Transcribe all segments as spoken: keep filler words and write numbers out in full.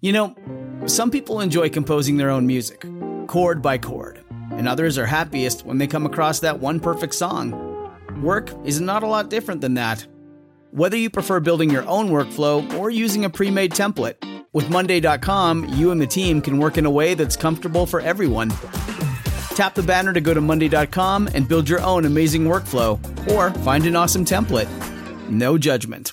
You know, some people enjoy composing their own music, chord by chord, and others are happiest when they come across that one perfect song. Work is not a lot different than that. Whether you prefer building your own workflow or using a pre-made template, with Monday dot com, you and the team can work in a way that's comfortable for everyone. Tap the banner to go to Monday dot com and build your own amazing workflow, or find an awesome template. No judgment.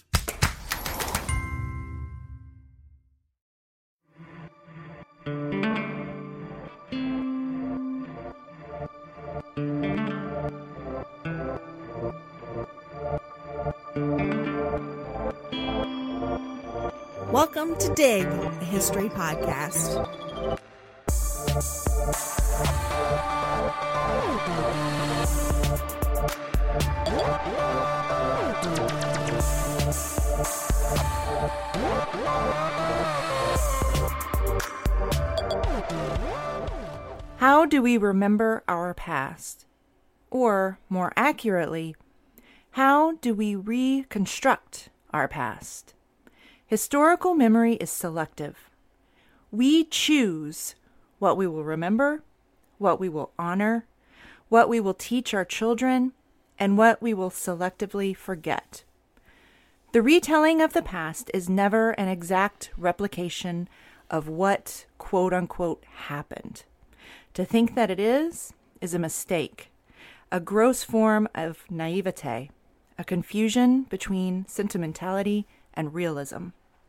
Welcome to Dig, a history podcast. How do we remember our past? Or, more accurately, how do we reconstruct our past? Historical memory is selective. We choose what we will remember, what we will honor, what we will teach our children, and what we will selectively forget. The retelling of the past is never an exact replication of what, quote-unquote, happened. To think that it is, is a mistake, a gross form of naivete, a confusion between sentimentality and realism.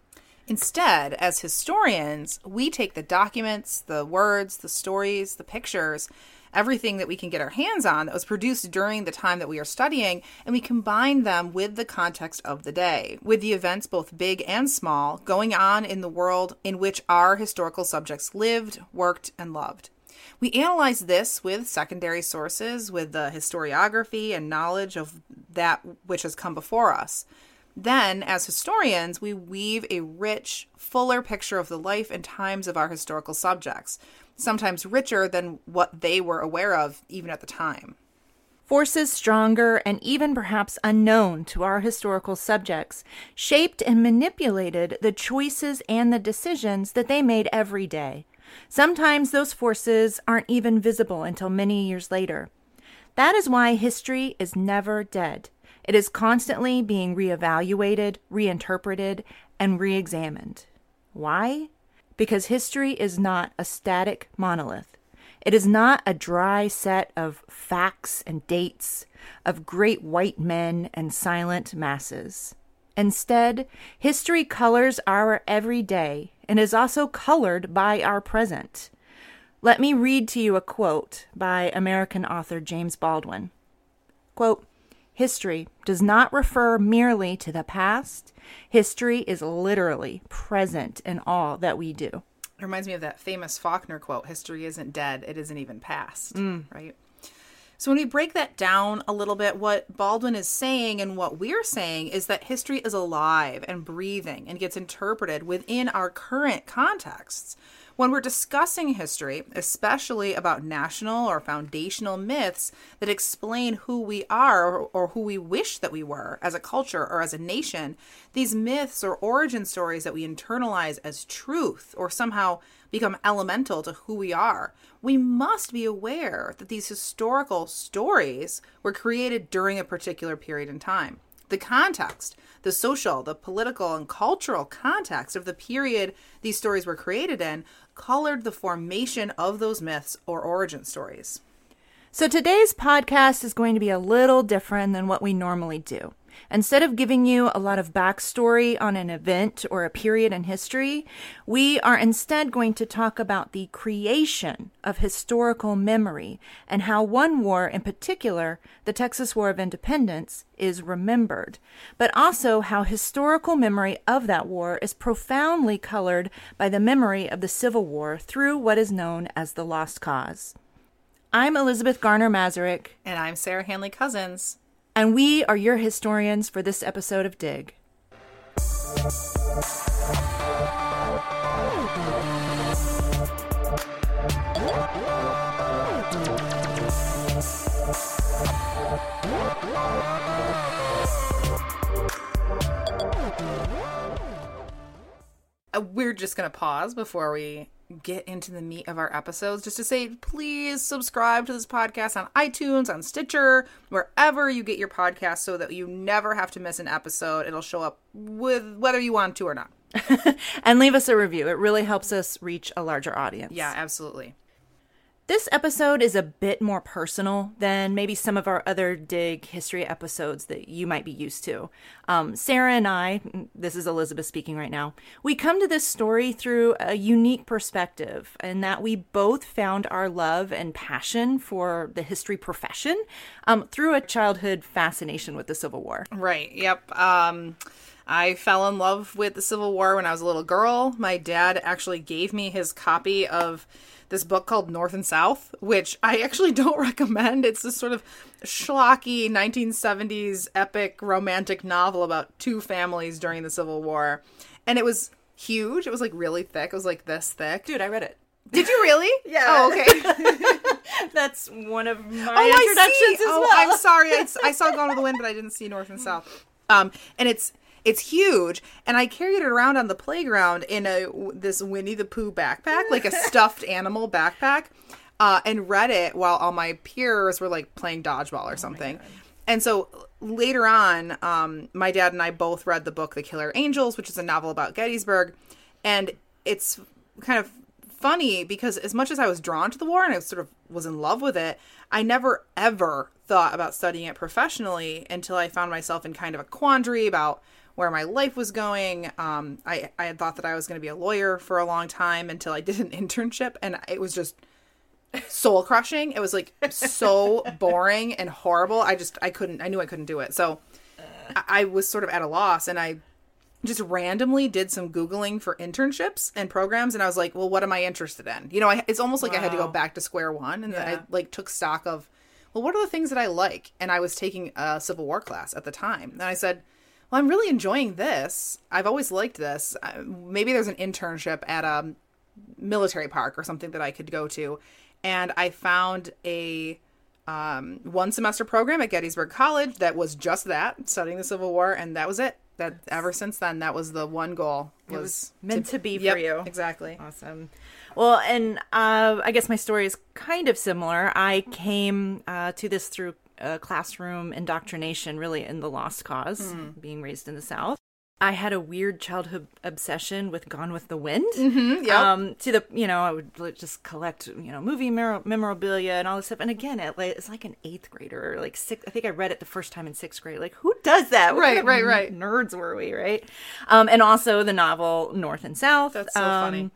Instead, as historians, we take the documents, the words, the stories, the pictures, everything that we can get our hands on that was produced during the time that we are studying, and we combine them with the context of the day, with the events both big and small going on in the world in which our historical subjects lived, worked, and loved. We analyze this with secondary sources, with the historiography and knowledge of that which has come before us. Then, as historians, we weave a rich, fuller picture of the life and times of our historical subjects, sometimes richer than what they were aware of even at the time. Forces stronger and even perhaps unknown to our historical subjects shaped and manipulated the choices and the decisions that they made every day. Sometimes those forces aren't even visible until many years later. That is why history is never dead. It is constantly being reevaluated, reinterpreted, and reexamined. Why? Because history is not a static monolith. It is not a dry set of facts and dates, of great white men and silent masses. Instead, history colors our everyday and is also colored by our present. Let me read to you a quote by American author James Baldwin. Quote, "History does not refer merely to the past. History is literally present in all that we do." It reminds me of that famous Faulkner quote, "History isn't dead, it isn't even past," mm. right? So when we break that down a little bit, what Baldwin is saying and what we're saying is that history is alive and breathing and gets interpreted within our current contexts. When we're discussing history, especially about national or foundational myths that explain who we are or, or who we wish that we were as a culture or as a nation, these myths or origin stories that we internalize as truth or somehow become elemental to who we are, we must be aware that these historical stories were created during a particular period in time. The context, the social, the political, and cultural context of the period these stories were created in colored the formation of those myths or origin stories. So today's podcast is going to be a little different than what we normally do. Instead of giving you a lot of backstory on an event or a period in history, we are instead going to talk about the creation of historical memory and how one war in particular, the Texas War of Independence, is remembered, but also how historical memory of that war is profoundly colored by the memory of the Civil War through what is known as the Lost Cause. I'm Elizabeth Garner Mazurek. And I'm Sarah Hanley Cousins. And we are your historians for this episode of Dig. we're just going to pause before we get into the meat of our episodes just to say, please subscribe to this podcast on iTunes, on Stitcher, wherever you get your podcast, so that you never have to miss an episode. It'll show up with whether you want to or not. And leave us a review. It really helps us reach a larger audience. Yeah, absolutely. This episode is a bit more personal than maybe some of our other Dig history episodes that you might be used to. Um, Sarah and I, this is Elizabeth speaking right now, we come to this story through a unique perspective in that we both found our love and passion for the history profession um, through a childhood fascination with the Civil War. Right. Yep. Um, I fell in love with the Civil War when I was a little girl. My dad actually gave me his copy of this book called North and South, which I actually don't recommend. It's this sort of schlocky nineteen seventies epic romantic novel about two families during the Civil War. And it was huge. It was like really thick. It was like this thick. Dude, I read it. Did you really? Yeah. Oh, okay. That's one of my oh, introductions I see. as oh, well. I'm sorry. I, I saw Gone with the Wind, but I didn't see North and South. Um, and it's It's huge, and I carried it around on the playground in a this Winnie the Pooh backpack, like a stuffed animal backpack, uh, and read it while all my peers were like playing dodgeball or something. Oh, and so later on, um, my dad and I both read the book The Killer Angels, which is a novel about Gettysburg, and it's kind of funny because as much as I was drawn to the war and I sort of was in love with it, I never ever thought about studying it professionally until I found myself in kind of a quandary about where my life was going. Um, I, I had thought that I was going to be a lawyer for a long time until I did an internship, and it was just soul crushing. It was like so boring and horrible. I just, I couldn't, I knew I couldn't do it. So I, I was sort of at a loss, and I just randomly did some Googling for internships and programs. And I was like, well, what am I interested in? You know, I, it's almost like wow. I had to go back to square one, and yeah. I like took stock of, well, what are the things that I like? And I was taking a Civil War class at the time. And I said, well, I'm really enjoying this. I've always liked this. Uh, maybe there's an internship at a military park or something that I could go to. And I found a um, one semester program at Gettysburg College that was just that, studying the Civil War. And that was it. That ever since then, that was the one goal. Was, it was meant to, to be for yep, you. Exactly. Awesome. Well, and uh, I guess my story is kind of similar. I came uh, to this through Uh, classroom indoctrination, really, in the Lost Cause, mm. being raised in the South. I had a weird childhood obsession with Gone with the Wind. Mm-hmm, yep. Um, to the, you know, I would just collect, you know, movie mer- memorabilia and all this stuff. And again, it, like, it's like an eighth grader, or like six. I think I read it the first time in sixth grade. Like, who does that? What right, kind of right, right. Nerds were we, right? Um, and also the novel North and South. That's so um, funny.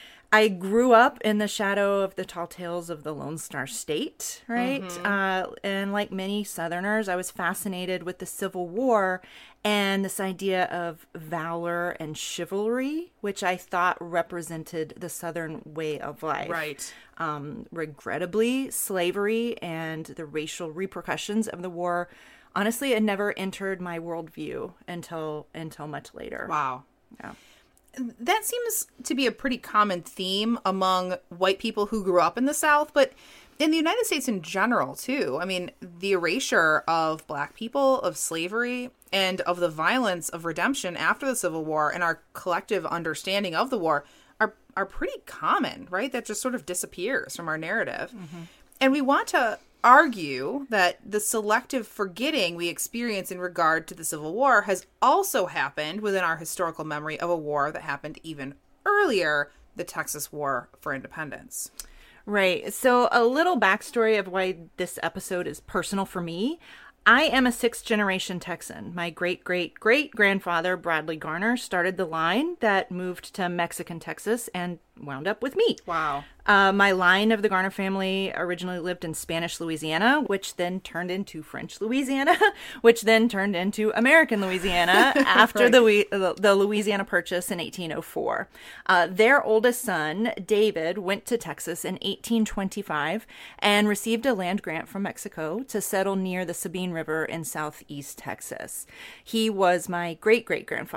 I grew up in the shadow of the tall tales of the Lone Star State, right? Mm-hmm. Uh, and like many Southerners, I was fascinated with the Civil War and this idea of valor and chivalry, which I thought represented the Southern way of life. Right. Um, regrettably, slavery and the racial repercussions of the war, honestly, it never entered my worldview until until much later. Wow. Yeah. That seems to be a pretty common theme among white people who grew up in the South, but in the United States in general, too. I mean, the erasure of Black people, of slavery, and of the violence of redemption after the Civil War and our collective understanding of the war are, are pretty common, right? That just sort of disappears from our narrative. Mm-hmm. And we want to argue that the selective forgetting we experience in regard to the Civil War has also happened within our historical memory of a war that happened even earlier, the Texas War for Independence. Right. So a little backstory of why this episode is personal for me. I am a sixth generation Texan. My great great great grandfather, Bradley Garner, started the line that moved to Mexican Texas and wound up with me. Wow. Uh, my line of the Garner family originally lived in Spanish Louisiana, which then turned into French Louisiana, which then turned into American Louisiana after right. the, the Louisiana Purchase in eighteen oh four. Uh, their oldest son, David, went to Texas in eighteen twenty-five and received a land grant from Mexico to settle near the Sabine River in southeast Texas. He was my great-great-grandfather.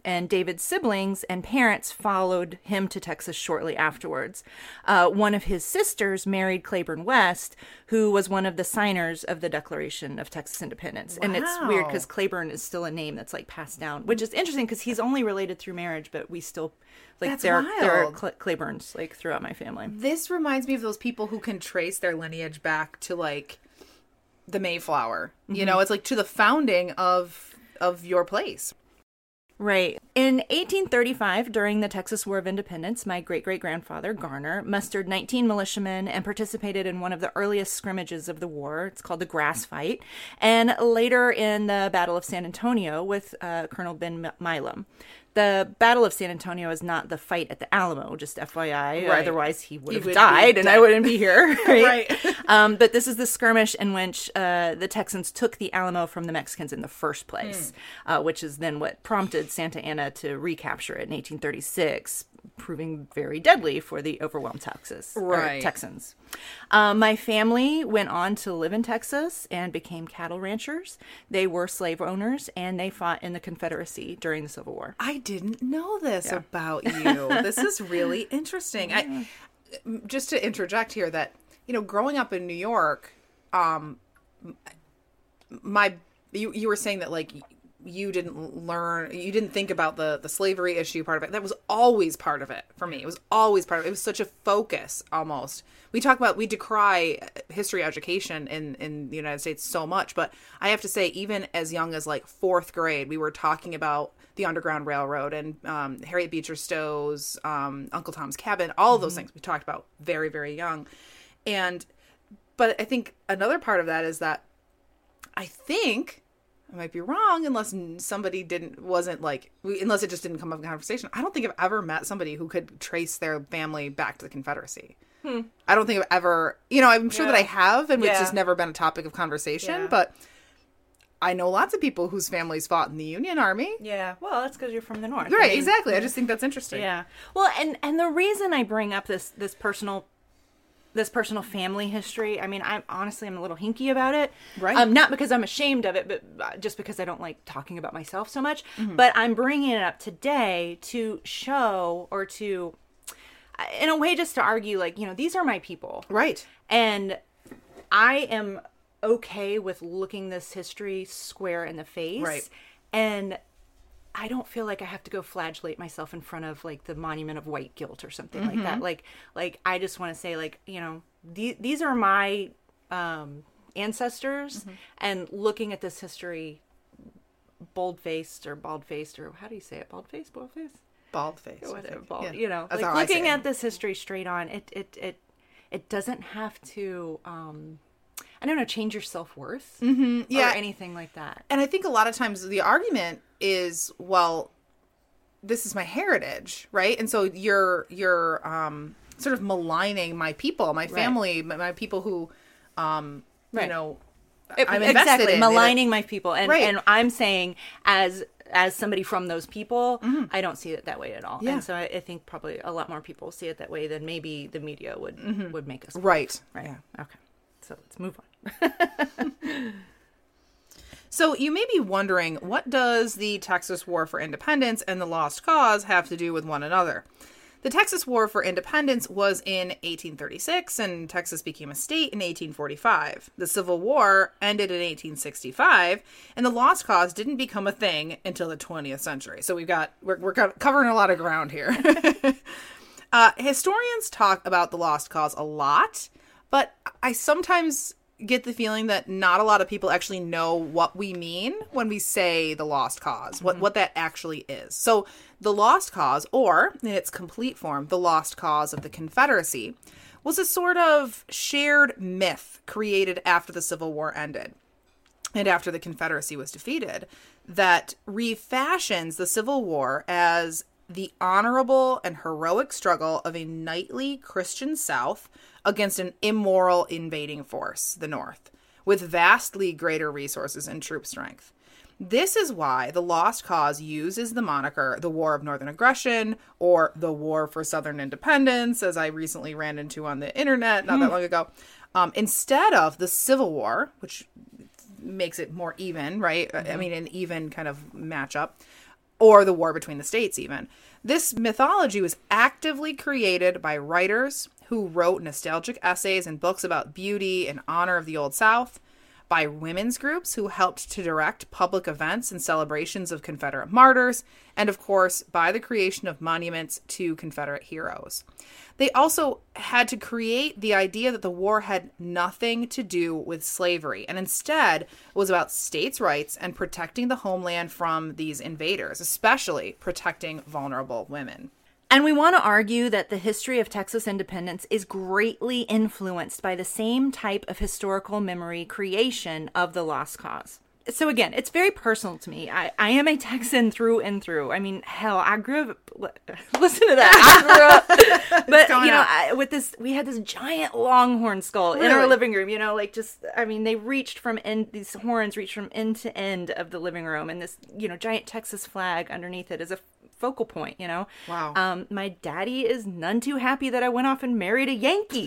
and David's siblings and parents followed him to Texas shortly afterwards. Uh, one of his sisters married Claiborne West, who was one of the signers of the Declaration of Texas Independence. Wow. And it's weird because Claiborne is still a name that's like passed down, which is interesting because he's only related through marriage, but we still like That's there, wild. there are Cla- Claibornes like throughout my family. This reminds me of those people who can trace their lineage back to like the Mayflower. Mm-hmm. You know, it's like to the founding of of your place. Right. In eighteen thirty-five, during the Texas War of Independence, my great-great-grandfather, Garner, mustered nineteen militiamen and participated in one of the earliest scrimmages of the war. It's called the Grass Fight. And later in the Battle of San Antonio with uh, Colonel Ben Milam. The Battle of San Antonio is not the fight at the Alamo, just F Y I. Right. Otherwise, he would He have would died be and dead. I wouldn't be here. Right. Right. um, but this is the skirmish in which uh, the Texans took the Alamo from the Mexicans in the first place, mm. uh, which is then what prompted Santa Anna to recapture it in eighteen thirty-six, proving very deadly for the overwhelmed Texas, Right. or Texans. Um, my family went on to live in Texas and became cattle ranchers. They were slave owners, and they fought in the Confederacy during the Civil War. I didn't know this Yeah. about you. This is really interesting. I just to interject here that, you know, growing up in New York, um my you you were saying that like you didn't learn, you didn't think about the the slavery issue part of it. That was always part of it for me. It was always part of it. It was such a focus almost. We talk about, we decry history education in, in the United States so much, but I have to say, even as young as like fourth grade, we were talking about the Underground Railroad and um, Harriet Beecher Stowe's um, Uncle Tom's Cabin, all of those mm-hmm. things we talked about very, very young. And, but I think another part of that is that I think, I might be wrong unless somebody didn't, wasn't like, unless it just didn't come up in conversation. I don't think I've ever met somebody who could trace their family back to the Confederacy. Hmm. I don't think I've ever, you know, I'm sure yeah. that I have, and yeah. it's just never been a topic of conversation, yeah. but I know lots of people whose families fought in the Union Army. Yeah. Well, that's because you're from the North. Right, I mean, exactly. I just think that's interesting. Yeah. Well, and, and the reason I bring up this, this personal this personal family history, I mean, I'm honestly, I'm a little hinky about it. Right. Um, not because I'm ashamed of it, but just because I don't like talking about myself so much. Mm-hmm. But I'm bringing it up today to show or to, in a way, just to argue, like, you know, these are my people. Right. And I am okay with looking this history square in the face. Right. And I don't feel like I have to go flagellate myself in front of like the monument of white guilt or something mm-hmm. like that. Like, like I just want to say, like, you know, these these are my um, ancestors, mm-hmm. and looking at this history, bold faced or bald faced, or how do you say it? Bald faced, bald faced, bald face. Whatever, bald. Yeah. You know, That's like how looking I say at it. this history straight on. It it it it doesn't have to. Um, I don't know, change your self-worth mm-hmm. yeah. or anything like that. And I think a lot of times the argument is, well, this is my heritage, right? And so you're you're um, sort of maligning my people, my family, right. my, my people who, um, right. you know, it, I'm invested exactly in. Maligning my people. And, right. and I'm saying as as somebody from those people, mm-hmm. I don't see it that way at all. Yeah. And so I, I think probably a lot more people see it that way than maybe the media would, mm-hmm. would make us believe. Right. Right. Yeah. Okay. So let's move on. So you may be wondering, what does the Texas War for Independence and the Lost Cause have to do with one another? The Texas War for Independence was in eighteen thirty-six, and Texas became a state in eighteen forty-five. The Civil War ended in eighteen sixty-five, and the Lost Cause didn't become a thing until the twentieth century. So we've got we're, we're covering a lot of ground here. uh, historians talk about the Lost Cause a lot, but I sometimes get the feeling that not a lot of people actually know what we mean when we say the Lost Cause, what, mm-hmm. what that actually is. So the Lost Cause, or in its complete form, the Lost Cause of the Confederacy, was a sort of shared myth created after the Civil War ended and after the Confederacy was defeated that refashions the Civil War as the honorable and heroic struggle of a knightly Christian South against an immoral invading force, the North, with vastly greater resources and troop strength. This is why the Lost Cause uses the moniker the War of Northern Aggression or the War for Southern Independence, as I recently ran into on the internet not mm. that long ago, um, instead of the Civil War, which makes it more even, right? Mm-hmm. I mean, an even kind of matchup. or the war between the states even. This mythology was actively created by writers who wrote nostalgic essays and books about beauty and honor of the Old South, by women's groups who helped to direct public events and celebrations of Confederate martyrs, and of course, by the creation of monuments to Confederate heroes. They also had to create the idea that the war had nothing to do with slavery, and instead was about states' rights and protecting the homeland from these invaders, especially protecting vulnerable women. And we want to argue that the history of Texas independence is greatly influenced by the same type of historical memory creation of the Lost Cause. So again, it's very personal to me. I, I am a Texan through and through. I mean, hell, I grew up, listen to that. I grew up, but you know, I, with this, we had this giant longhorn skull really? in our living room, you know, like just, I mean, they reached from end, these horns reached from end to end of the living room, and this, you know, giant Texas flag underneath it is a focal point, you know. Wow. Um, my daddy is none too happy that I went off and married a Yankee.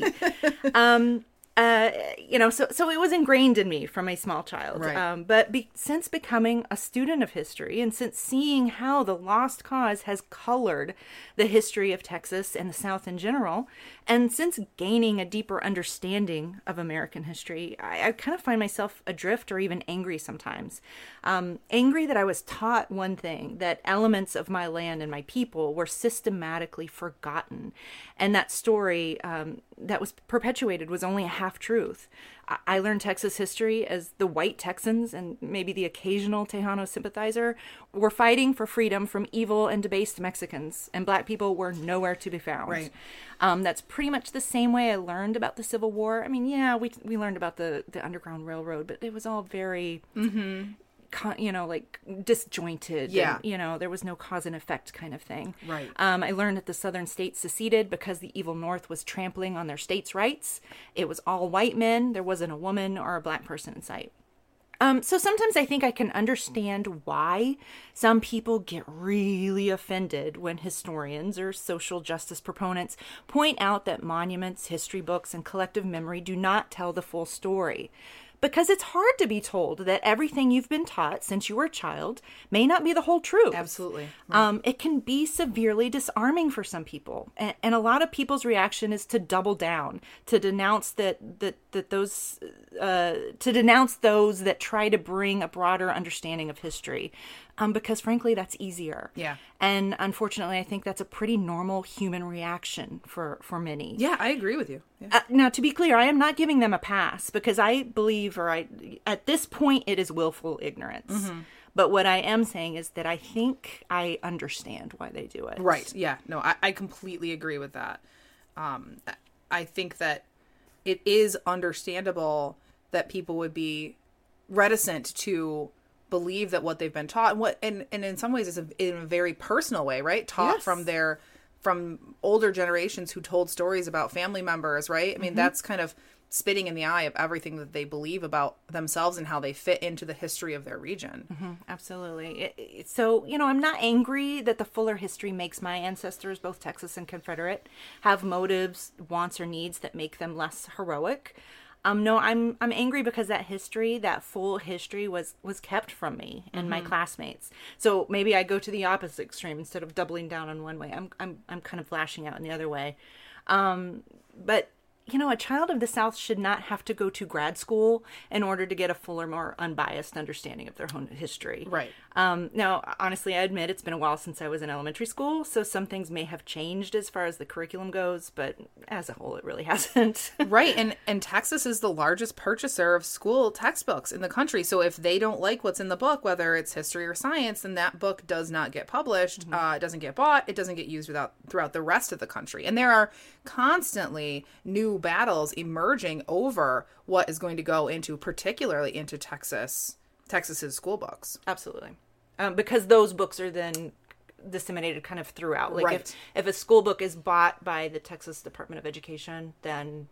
um, uh, you know, so so it was ingrained in me from a small child. Right. Um, but be, since becoming a student of history, and since seeing how the Lost Cause has colored the history of Texas and the South in general, and since gaining a deeper understanding of American history, I, I kind of find myself adrift or even angry sometimes. Um, angry that I was taught one thing, that elements of my land and my people were systematically forgotten. And that story um, that was perpetuated was only a half-truth. I-, I learned Texas history as the white Texans, and maybe the occasional Tejano sympathizer, were fighting for freedom from evil and debased Mexicans, and black people were nowhere to be found. Right. Um, that's pretty much the same way I learned about the Civil War. I mean, yeah, we we learned about the, the Underground Railroad, but it was all very... Mm-hmm. Con, you know, like disjointed. Yeah. And, you know, there was no cause and effect kind of thing. Right. Um, I learned that the southern states seceded because the evil North was trampling on their states' rights. It was all white men. There wasn't a woman or a black person in sight. Um, so sometimes I think I can understand why some people get really offended when historians or social justice proponents point out that monuments, history books, and collective memory do not tell the full story. Because it's hard to be told that everything you've been taught since you were a child may not be the whole truth. Absolutely. Right. Um, it can be severely disarming for some people. And, and a lot of people's reaction is to double down, to denounce that that, that those uh, to denounce those that try to bring a broader understanding of history. Um, because frankly, that's easier. Yeah. And unfortunately, I think that's a pretty normal human reaction for, for many. Yeah, I agree with you. Yeah. Uh, now, to be clear, I am not giving them a pass because I believe, or I, at this point, it is willful ignorance. Mm-hmm. But what I am saying is that I think I understand why they do it. Right. Yeah. No, I, I completely agree with that. Um, I think that it is understandable that people would be reticent to believe that what they've been taught, and what and, and in some ways is a, in a very personal way, right? Taught yes. from their from older generations who told stories about family members, right? I mean, mm-hmm. that's kind of spitting in the eye of everything that they believe about themselves and how they fit into the history of their region. Mm-hmm. Absolutely. It, it, so, you know, I'm not angry that the fuller history makes my ancestors, both Texas and Confederate, have motives, wants, or needs that make them less heroic. Um, no, I'm I'm angry because that history, that full history, was was kept from me and mm-hmm. my classmates. So maybe I go to the opposite extreme instead of doubling down on one way. I'm I'm I'm kind of lashing out in the other way. Um, but you know, a child of the South should not have to go to grad school in order to get a fuller, more unbiased understanding of their own history. Right. Um, now, honestly, I admit it's been a while since I was in elementary school, so some things may have changed as far as the curriculum goes, but as a whole, it really hasn't. Right. And, and Texas is the largest purchaser of school textbooks in the country. So if they don't like what's in the book, whether it's history or science, then that book does not get published. Mm-hmm. Uh, it doesn't get bought. It doesn't get used without, throughout the rest of the country. And there are constantly new battles emerging over what is going to go into, particularly into Texas, Texas's school books. Absolutely. Um, because those books are then disseminated kind of throughout. Like right. if, if a school book is bought by the Texas Department of Education, then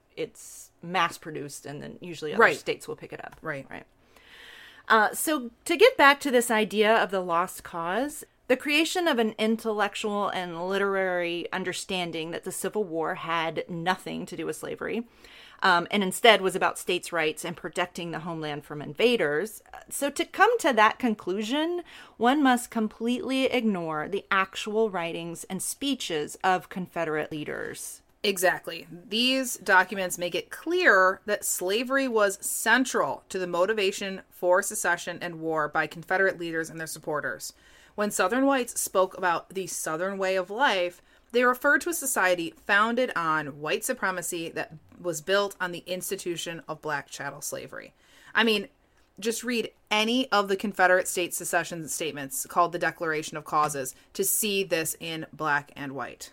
it's mass produced and then usually other right. states will pick it up. Right. Right. Uh, so to get back to this idea of the lost cause, The creation of an intellectual and literary understanding that the Civil War had nothing to do with slavery, um, and instead was about states' rights and protecting the homeland from invaders. So to come to that conclusion, one must completely ignore the actual writings and speeches of Confederate leaders. Exactly. These documents make it clear that slavery was central to the motivation for secession and war by Confederate leaders and their supporters. When Southern whites spoke about the Southern way of life, they referred to a society founded on white supremacy that was built on the institution of black chattel slavery. I mean, just read any of the Confederate States secession statements called the Declaration of Causes to see this in black and white.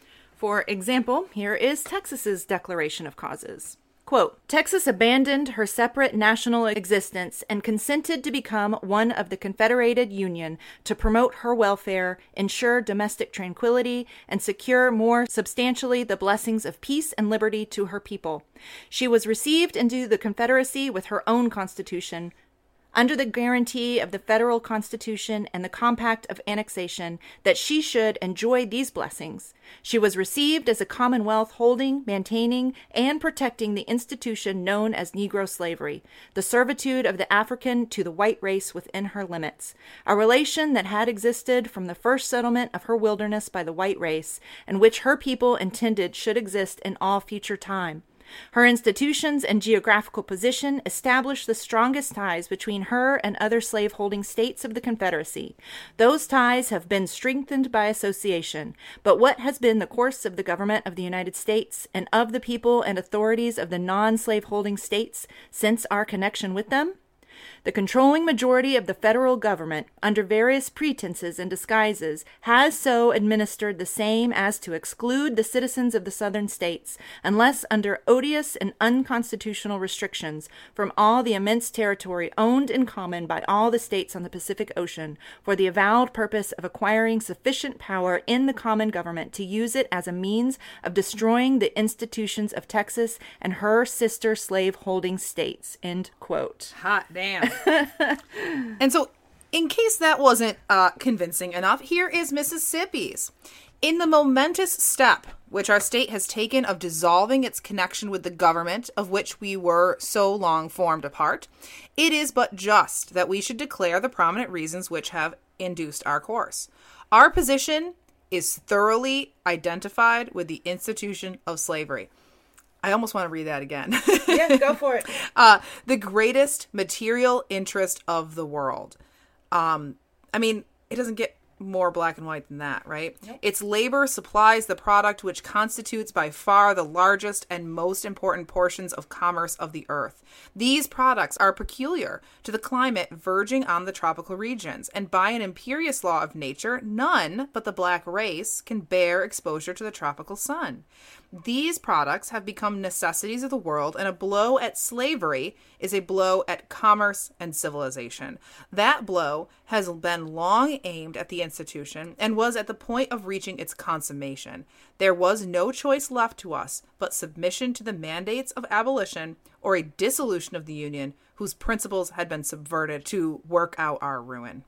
For example, here is Texas's Declaration of Causes. Quote, Texas abandoned her separate national existence and consented to become one of the Confederated Union to promote her welfare, ensure domestic tranquility, and secure more substantially the blessings of peace and liberty to her people. She was received into the Confederacy with her own constitution, under the guarantee of the federal constitution and the compact of annexation, that she should enjoy these blessings. She was received as a commonwealth holding, maintaining, and protecting the institution known as Negro slavery, the servitude of the African to the white race within her limits, a relation that had existed from the first settlement of her wilderness by the white race, and which her people intended should exist in all future time. Her institutions and geographical position established the strongest ties between her and other slaveholding states of the Confederacy. Those ties have been strengthened by association, but what has been the course of the government of the United States and of the people and authorities of the non-slaveholding states since our connection with them? The controlling majority of the federal government, under various pretenses and disguises, has so administered the same as to exclude the citizens of the southern states, unless under odious and unconstitutional restrictions, from all the immense territory owned in common by all the states on the Pacific Ocean, for the avowed purpose of acquiring sufficient power in the common government to use it as a means of destroying the institutions of Texas and her sister slave-holding states. End quote. Hot damn. And so, in case that wasn't uh, convincing enough, here is Mississippi's. In the momentous step which our state has taken of dissolving its connection with the government of which we were so long formed a part, it is but just that we should declare the prominent reasons which have induced our course. Our position is thoroughly identified with the institution of slavery. I almost want to read that again. Yeah, go for it. uh, the greatest material interest of the world. Um, I mean, it doesn't get more black and white than that, right? Yep. Its labor supplies the product which constitutes by far the largest and most important portions of commerce of the earth. These products are peculiar to the climate verging on the tropical regions, and by an imperious law of nature, none but the black race can bear exposure to the tropical sun. These products have become necessities of the world, and a blow at slavery is a blow at commerce and civilization. That blow has been long aimed at the institution and was at the point of reaching its consummation. There was no choice left to us but submission to the mandates of abolition or a dissolution of the Union whose principles had been subverted to work out our ruin.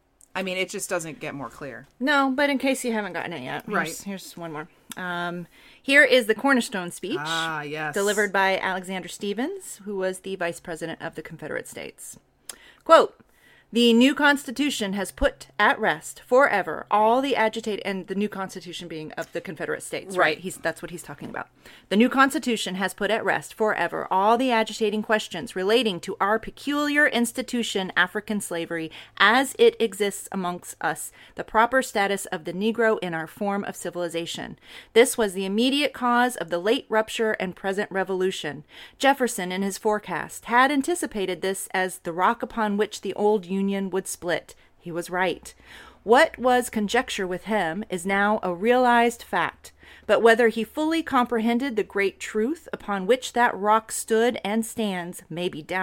I mean, it just doesn't get more clear. No, but in case you haven't gotten it yet, here's, right. here's one more. Um, here is the Cornerstone speech, ah, yes. delivered by Alexander Stephens, who was the Vice President of the Confederate States. Quote, the new Constitution has put at rest forever all the agitated, and the new Constitution being of the Confederate States, right? Right. He's, that's what he's talking about. The new Constitution has put at rest forever all the agitating questions relating to our peculiar institution, African slavery, as it exists amongst us, the proper status of the Negro in our form of civilization. This was the immediate cause of the late rupture and present revolution. Jefferson, in his forecast, had anticipated this as the rock upon which the old Union Union would split. He was right. What was conjecture with him is now a realized fact. But whether he fully comprehended the great truth upon which that rock stood and stands may be doubted.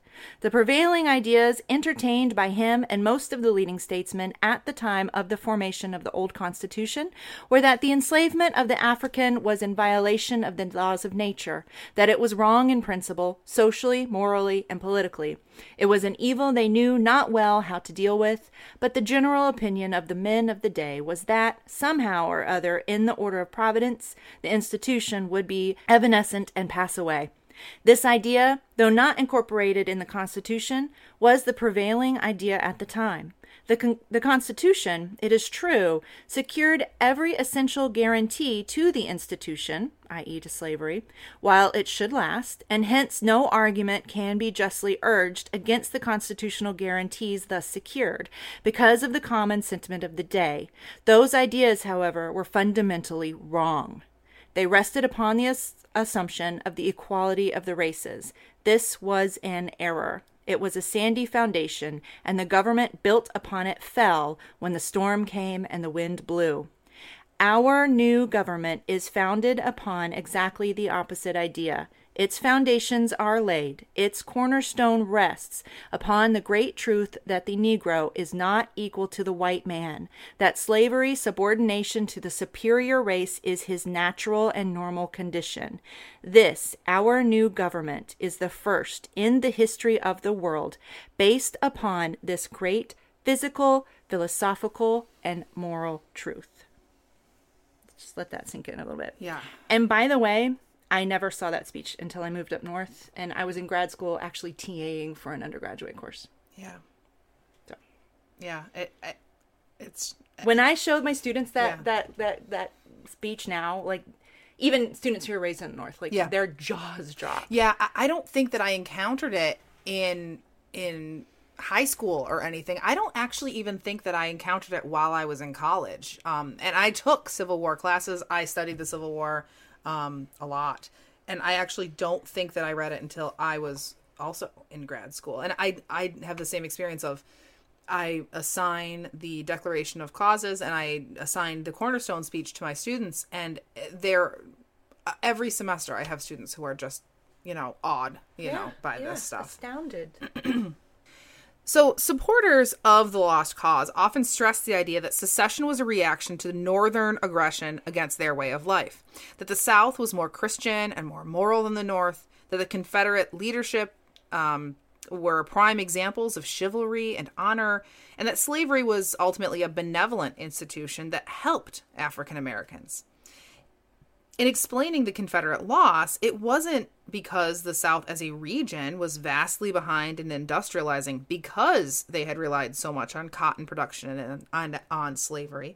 The prevailing ideas entertained by him and most of the leading statesmen at the time of the formation of the old Constitution were that the enslavement of the African was in violation of the laws of nature, that it was wrong in principle, socially, morally, and politically. It was an evil they knew not well how to deal with, but the general opinion of the men of the day was that, somehow or other, in the order of providence, the institution would be evanescent and pass away. This idea, though not incorporated in the Constitution, was the prevailing idea at the time. The, con- the Constitution, it is true, secured every essential guarantee to the institution, that is to slavery, while it should last, and hence no argument can be justly urged against the constitutional guarantees thus secured, because of the common sentiment of the day. Those ideas, however, were fundamentally wrong. They rested upon the as- assumption of the equality of the races. This was an error. It was a sandy foundation, and the government built upon it fell when the storm came and the wind blew. Our new government is founded upon exactly the opposite idea. Its foundations are laid. Its cornerstone rests upon the great truth that the Negro is not equal to the white man, that slavery, subordination to the superior race, is his natural and normal condition. This, our new government, is the first in the history of the world based upon this great physical, philosophical, and moral truth. Just let that sink in a little bit. Yeah. And by the way, I never saw that speech until I moved up north, and I was in grad school actually TAing for an undergraduate course. Yeah. So, yeah, it, it it's when I showed my students that yeah. that that that speech now, like even students who are raised in the north, like yeah. their jaws drop. Yeah, I, I don't think that I encountered it in in high school or anything. I don't actually even think that I encountered it while I was in college. Um, and I took Civil War classes. I studied the Civil War um, a lot. And I actually don't think that I read it until I was also in grad school. And I, I have the same experience of I assign the Declaration of Causes and I assign the Cornerstone speech to my students. And they're every semester I have students who are just, you know, awed, you yeah, know, by yeah, this stuff. Astounded. So supporters of the Lost Cause often stress the idea that secession was a reaction to the Northern aggression against their way of life, that the South was more Christian and more moral than the North, that the Confederate leadership um, were prime examples of chivalry and honor, and that slavery was ultimately a benevolent institution that helped African Americans. In explaining the Confederate loss, it wasn't because the South as a region was vastly behind in industrializing because they had relied so much on cotton production and on, on slavery,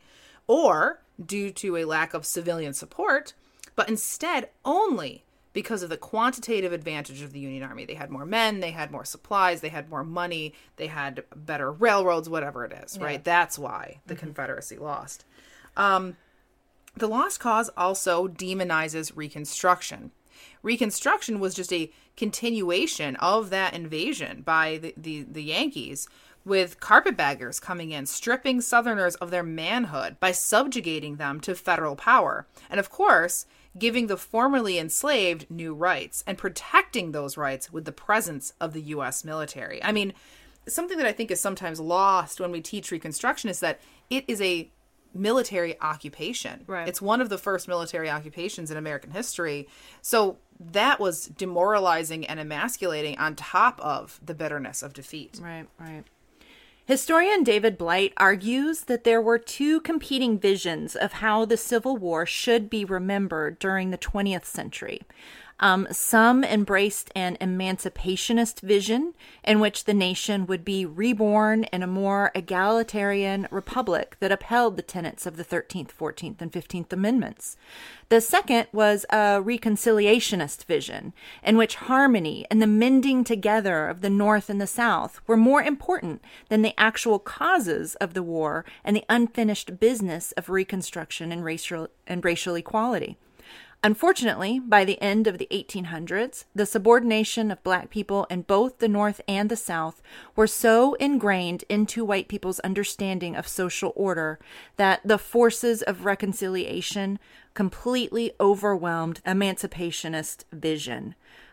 or due to a lack of civilian support, but instead only because of the quantitative advantage of the Union Army. They had more men, they had more supplies, they had more money, they had better railroads, whatever it is, yeah. right? That's why the mm-hmm. Confederacy lost. Um, The Lost Cause also demonizes Reconstruction. Reconstruction was just a continuation of that invasion by the, the, the Yankees, with carpetbaggers coming in, stripping Southerners of their manhood by subjugating them to federal power. And of course, giving the formerly enslaved new rights and protecting those rights with the presence of the U S military. I mean, something that I think is sometimes lost when we teach Reconstruction is that it is a military occupation. Right. It's one of the first military occupations in American history. So that was demoralizing and emasculating on top of the bitterness of defeat. Right, right. Historian David Blight argues that there were two competing visions of how the Civil War should be remembered during the twentieth century. Um, some embraced an emancipationist vision in which the nation would be reborn in a more egalitarian republic that upheld the tenets of the thirteenth, fourteenth, and fifteenth Amendments. The second was a reconciliationist vision in which harmony and the mending together of the North and the South were more important than the actual causes of the war and the unfinished business of Reconstruction and racial, and racial equality. Unfortunately, by the end of the eighteen hundreds, the subordination of Black people in both the North and the South were so ingrained into white people's understanding of social order that the forces of reconciliation completely overwhelmed emancipationist vision.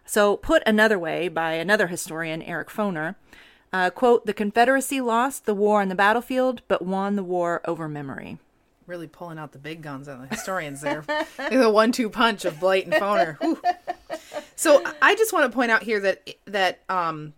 So put another way by another historian, Eric Foner, uh, quote, "The Confederacy lost the war on the battlefield, but won the war over memory." Really pulling out the big guns on the historians there. The one two punch of Blight and Foner. Whew. So I just want to point out here that that um,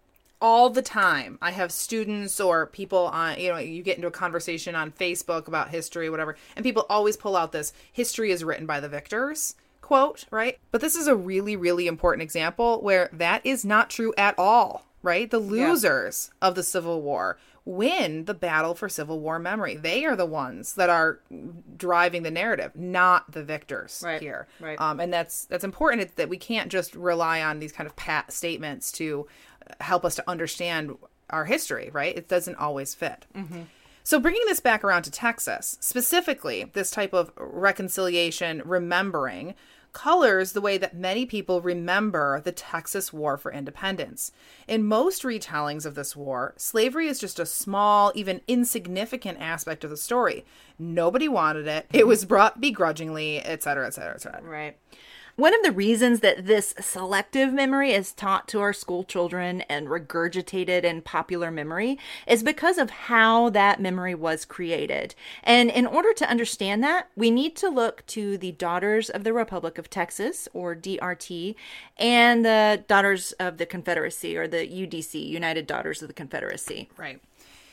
all the time I have students or people on, you know, you get into a conversation on Facebook about history, whatever, and people always pull out this "history is written by the victors" quote, right? But this is a really, really important example where that is not true at all, right? The losers yeah. of the Civil War win the battle for Civil War memory. They are the ones that are driving the narrative, not the victors right. here. Right. Um, and that's that's important. It's that we can't just rely on these kind of pat statements to help us to understand our history, right? It doesn't always fit. Mm-hmm. So bringing this back around to Texas, specifically this type of reconciliation, remembering, colors the way that many people remember the Texas War for Independence. In most retellings of this war, slavery is just a small, even insignificant aspect of the story. Nobody wanted it. It was brought begrudgingly, et cetera, et cetera, et cetera. Right. One of the reasons that this selective memory is taught to our school children and regurgitated in popular memory is because of how that memory was created. And in order to understand that, we need to look to the Daughters of the Republic of Texas, or D R T, and the Daughters of the Confederacy, or the U D C, United Daughters of the Confederacy. Right.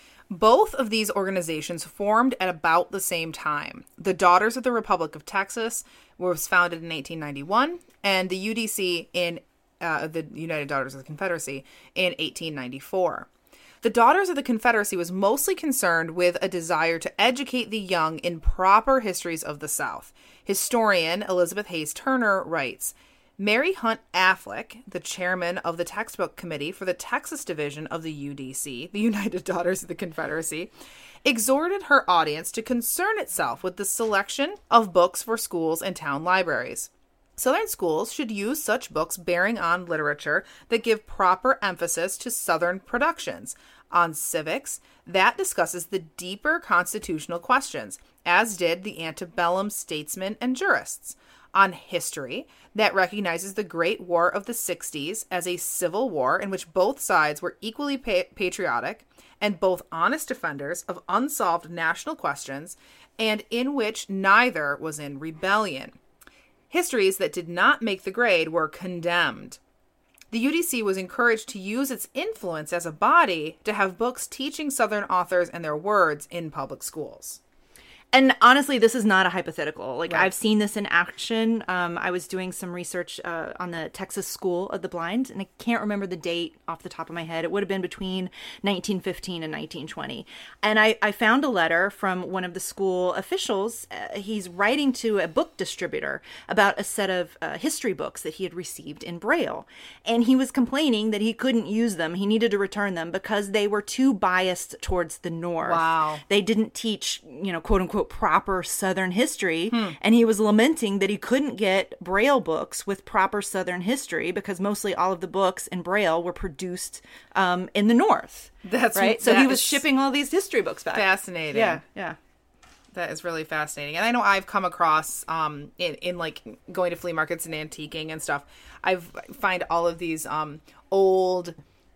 Both of these organizations formed at about the same time. The Daughters of the Republic of Texas was founded in eighteen ninety-one, and the U D C, in uh, the United Daughters of the Confederacy, in eighteen ninety-four. The Daughters of the Confederacy was mostly concerned with a desire to educate the young in proper histories of the South. Historian Elizabeth Hayes Turner writes, Mary Hunt Affleck, the chairman of the textbook committee for the Texas division of the U D C, the United Daughters of the Confederacy, exhorted her audience to concern itself with the selection of books for schools and town libraries. Southern schools should use such books bearing on literature that give proper emphasis to Southern productions, on civics that discusses the deeper constitutional questions, as did the antebellum statesmen and jurists, on history that recognizes the Great War of the sixties as a civil war in which both sides were equally pa- patriotic and both honest defenders of unsolved national questions, and in which neither was in rebellion. Histories that did not make the grade were condemned. The U D C was encouraged to use its influence as a body to have books teaching Southern authors and their words in public schools. And honestly, this is not a hypothetical. Like, Right. I've seen this in action. Um, I was doing some research uh, on the Texas School of the Blind, and I can't remember the date off the top of my head. It would have been between nineteen fifteen and nineteen twenty. And I, I found a letter from one of the school officials. Uh, he's writing to a book distributor about a set of uh, history books that he had received in Braille. And he was complaining that he couldn't use them. He needed to return them because they were too biased towards the North. Wow. They didn't teach, you know, quote unquote, proper Southern history. Hmm. And he was lamenting that he couldn't get Braille books with proper Southern history because mostly all of the books in Braille were produced um, in the North. That's right. So that he was is shipping all these history books back. Fascinating. Yeah. Yeah. That is really fascinating. And I know I've come across, um, in, in like going to flea markets and antiquing and stuff, I've find all of these um, old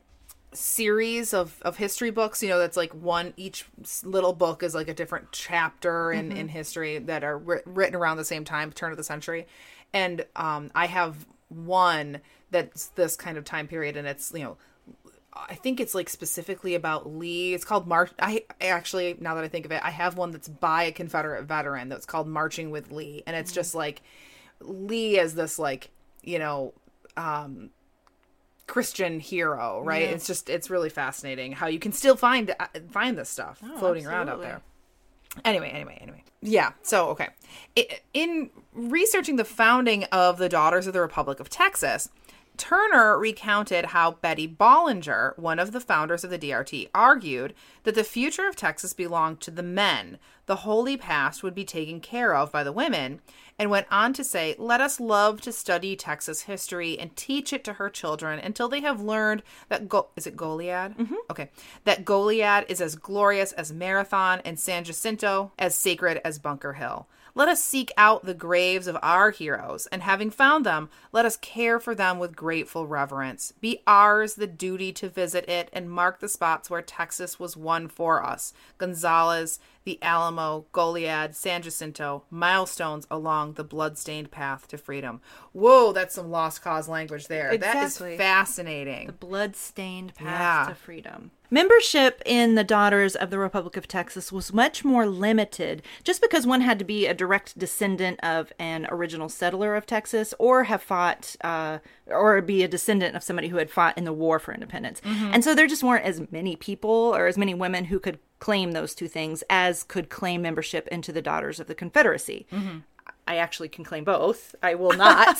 series of, of history books, you know, that's like one, each little book is like a different chapter in, mm-hmm. in history that are ri- written around the same time, turn of the century. And um, I have one that's this kind of time period, and it's, you know, I think it's like specifically about Lee. It's called March. I actually, now that I think of it, I have one that's by a Confederate veteran that's called Marching with Lee. And it's mm-hmm. just like Lee as this, like, you know, um, Christian hero, right? Yeah. It's just, it's really fascinating how you can still find, uh, find this stuff oh, floating absolutely. around out there. Anyway, anyway, anyway. Yeah. So, okay. It, in researching the founding of the Daughters of the Republic of Texas, Turner recounted how Betty Bollinger, one of the founders of the D R T, argued that the future of Texas belonged to the men. The holy past would be taken care of by the women, and went on to say, let us love to study Texas history and teach it to her children until they have learned that, Go- is it Goliad? Mm-hmm. Okay. That Goliad is as glorious as Marathon and San Jacinto, as sacred as Bunker Hill. Let us seek out the graves of our heroes, and having found them, let us care for them with grateful reverence. Be ours the duty to visit it and mark the spots where Texas was won for us. Gonzales, the Alamo, Goliad, San Jacinto, milestones along the bloodstained path to freedom. Whoa, that's some lost cause language there. Exactly. That is fascinating. The blood-stained path Yeah. to freedom. Membership in the Daughters of the Republic of Texas was much more limited, just because one had to be a direct descendant of an original settler of Texas, or have fought, uh, or be a descendant of somebody who had fought in the War for Independence. Mm-hmm. And so there just weren't as many people or as many women who could claim those two things as could claim membership into the Daughters of the Confederacy. Mm-hmm. I actually can claim both. I will not.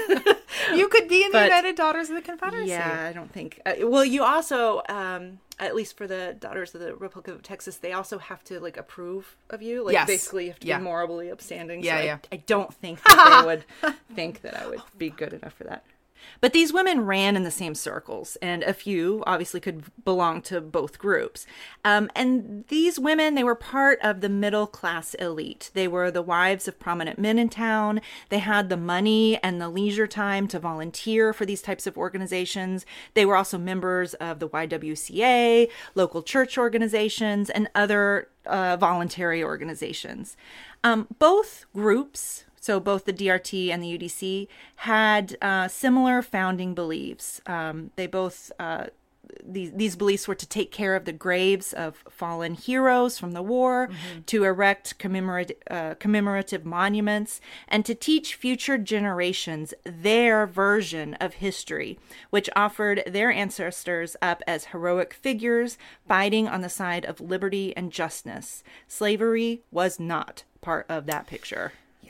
You could be in the But- United Daughters of the Confederacy. Yeah, I don't think. Uh, well, you also, um, at least for the Daughters of the Republic of Texas, they also have to like approve of you. Like Yes. basically, you have to Yeah. be morally upstanding. Yeah, so I, yeah. I don't think that they would think that I would be good enough for that. But these women ran in the same circles, and a few obviously could belong to both groups. Um, and these women, they were part of the middle class elite. They were the wives of prominent men in town. They had the money and the leisure time to volunteer for these types of organizations. They were also members of the Y W C A, local church organizations, and other uh, voluntary organizations. Um, both groups, so both the D R T and the U D C, had uh, similar founding beliefs. Um, they both, uh, these, these beliefs were to take care of the graves of fallen heroes from the war, mm-hmm. to erect commemorate, uh, commemorative monuments, and to teach future generations their version of history, which offered their ancestors up as heroic figures fighting on the side of liberty and justice. Slavery was not part of that picture.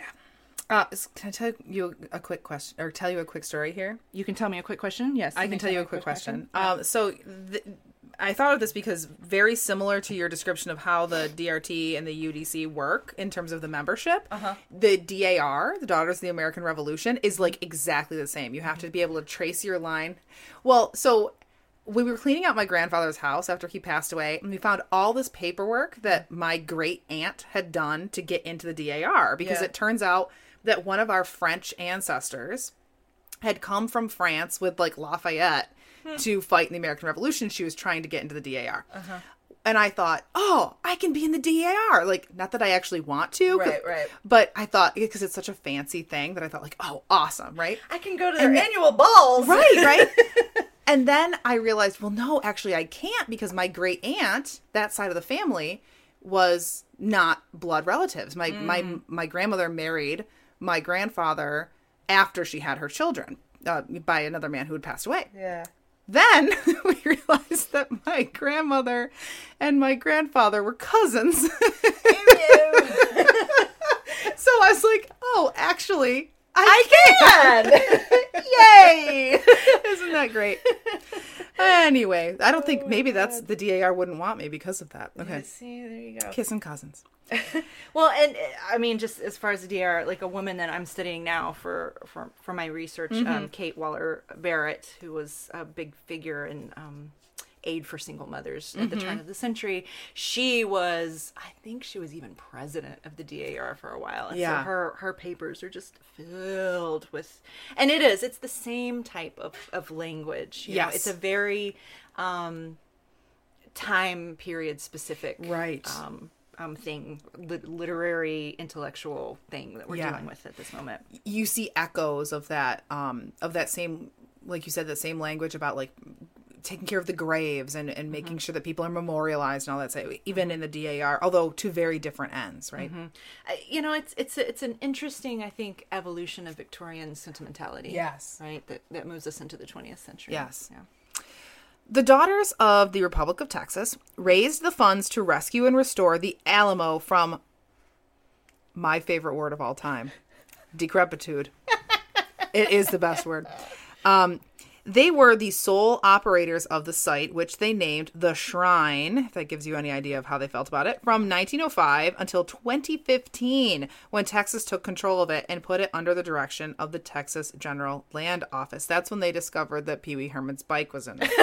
Uh, can I tell you a quick question, or tell you a quick story here? You can tell me a quick question? Yes. I can tell you a quick question. question. Um, so th- I thought of this because very similar to your description of how the D R T and the U D C work in terms of the membership, uh-huh. the D A R, the Daughters of the American Revolution, is like exactly the same. You have to be able to trace your line. Well, so we were cleaning out my grandfather's house after he passed away, and we found all this paperwork that my great aunt had done to get into the D A R, because Yeah. it turns out that one of our French ancestors had come from France with like Lafayette hmm. to fight in the American Revolution. She was trying to get into the D A R. Uh-huh. And I thought, oh, I can be in the D A R. Like, not that I actually want to. Right, right. But I thought, because it's such a fancy thing, that I thought like, oh, awesome, right? I can go to their And annual balls. Right, right. And then I realized, well, no, actually I can't, because my great aunt, that side of the family, was not blood relatives. My mm. my my grandmother married my grandfather after she had her children uh, by another man who had passed away. Yeah. Then we realized that my grandmother and my grandfather were cousins. So I was like, oh, actually, I, I can. Yay. Isn't that great? Anyway, I don't think oh maybe God. that's the D A R wouldn't want me because of that. Okay. Yeah, see, there you go. Kissing cousins. Well, and I mean, just as far as the D A R, like a woman that I'm studying now for for, for my research, mm-hmm. um, Kate Waller Barrett, who was a big figure in um, aid for single mothers mm-hmm. at the turn of the century. She was, I think she was even president of the D A R for a while. And yeah. so her, her papers are just filled with, and it is, it's the same type of, of language. You yes. know, it's a very um, time period specific. Right. Um, Um, thing, li- literary, intellectual thing that we're yeah. dealing with at this moment. You see echoes of that, um, of that same, like you said, that same language about like taking care of the graves and, and making mm-hmm. sure that people are memorialized and all that. So even in the D A R, although to very different ends, right? Mm-hmm. Uh, you know, it's it's it's an interesting, I think, evolution of Victorian sentimentality. Yes, right. That that moves us into the twentieth century. Yes. Yeah. The Daughters of the Republic of Texas raised the funds to rescue and restore the Alamo from my favorite word of all time, decrepitude. It is the best word. Um, they were the sole operators of the site, which they named the Shrine, if that gives you any idea of how they felt about it, from nineteen oh five until twenty fifteen, when Texas took control of it and put it under the direction of the Texas General Land Office. That's when they discovered that Pee Wee Herman's bike was in it.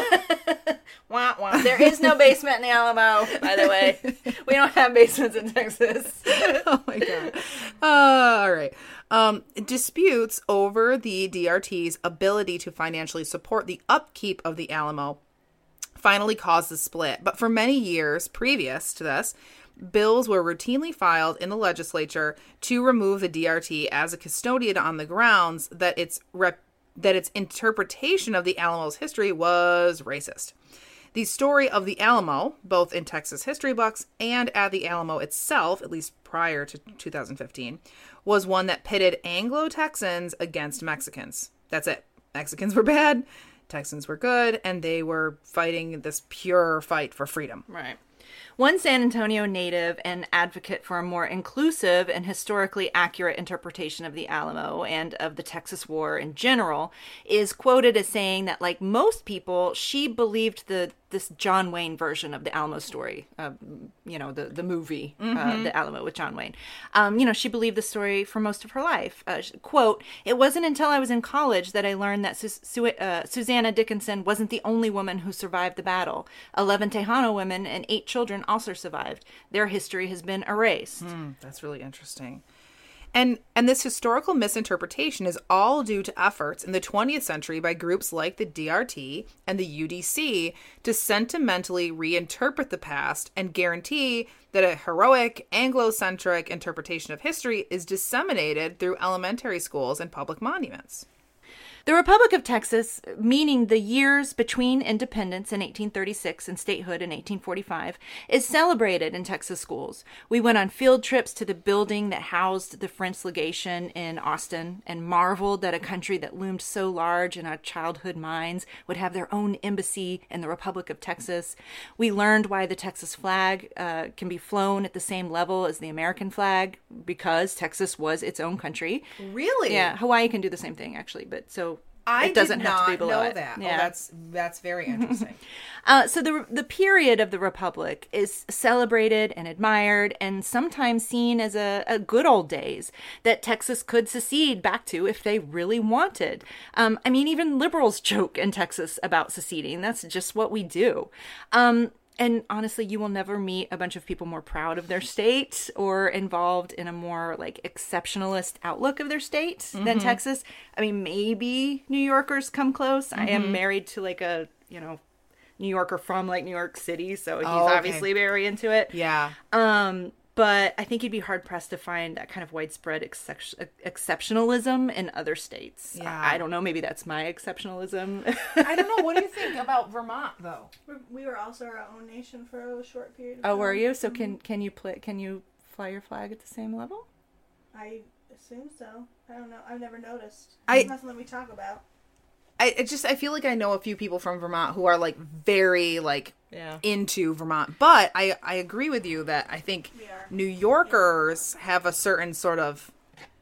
Wah, wah. There is no basement in the Alamo, by the way. We don't have basements in Texas. Oh my god. Uh, all right. Um, disputes over the D R T's ability to financially support the upkeep of the Alamo finally caused the split. But for many years previous to this, bills were routinely filed in the legislature to remove the D R T as a custodian on the grounds that its rep- that its interpretation of the Alamo's history was racist. The story of the Alamo, both in Texas history books and at the Alamo itself, at least prior to two thousand fifteen, was one that pitted Anglo-Texans against Mexicans. That's it. Mexicans were bad, Texans were good, and they were fighting this pure fight for freedom. Right. One San Antonio native and advocate for a more inclusive and historically accurate interpretation of the Alamo and of the Texas War in general is quoted as saying that, like most people, she believed the this John Wayne version of the Alamo story, uh, you know, the, the movie, mm-hmm. uh, The Alamo with John Wayne. Um, you know, she believed the story for most of her life. Uh, quote, "It wasn't until I was in college that I learned that Su- Su- uh, Susanna Dickinson wasn't the only woman who survived the battle. Eleven Tejano women and eight children also survived. Their history has been erased." Mm, that's really interesting. And and this historical misinterpretation is all due to efforts in the twentieth century by groups like the D R T and the U D C to sentimentally reinterpret the past and guarantee that a heroic, Anglo-centric interpretation of history is disseminated through elementary schools and public monuments. The Republic of Texas, meaning the years between independence in eighteen thirty-six and statehood in eighteen forty-five, is celebrated in Texas schools. We went on field trips to the building that housed the French legation in Austin and marveled that a country that loomed so large in our childhood minds would have their own embassy in the Republic of Texas. We learned why the Texas flag uh, can be flown at the same level as the American flag because Texas was its own country. Really? Yeah, Hawaii can do the same thing, actually, but so... I it doesn't did have not to be below know it. that. Yeah. Oh, that's that's very interesting. uh, so the the period of the Republic is celebrated and admired, and sometimes seen as a, a good old days that Texas could secede back to if they really wanted. Um, I mean, even liberals joke in Texas about seceding. That's just what we do. Um, And honestly, you will never meet a bunch of people more proud of their state or involved in a more like exceptionalist outlook of their state mm-hmm. than Texas. I mean, maybe New Yorkers come close. Mm-hmm. I am married to like a, you know, New Yorker from like New York City. So he's oh, okay. obviously very into it. Yeah. Um, but I think you'd be hard pressed to find that kind of widespread ex- exceptionalism in other states. Yeah. I, I don't know. Maybe that's my exceptionalism. I don't know. What do you think about Vermont, though? We're, we were also our own nation for a short period of time. Oh, were you? So can can you play? Can you fly your flag at the same level? I assume so. I don't know. I've never noticed. I, it's nothing that we talk about. I it just I feel like I know a few people from Vermont who are like very like yeah. into Vermont, but I I agree with you that I think New Yorkers yeah. have a certain sort of,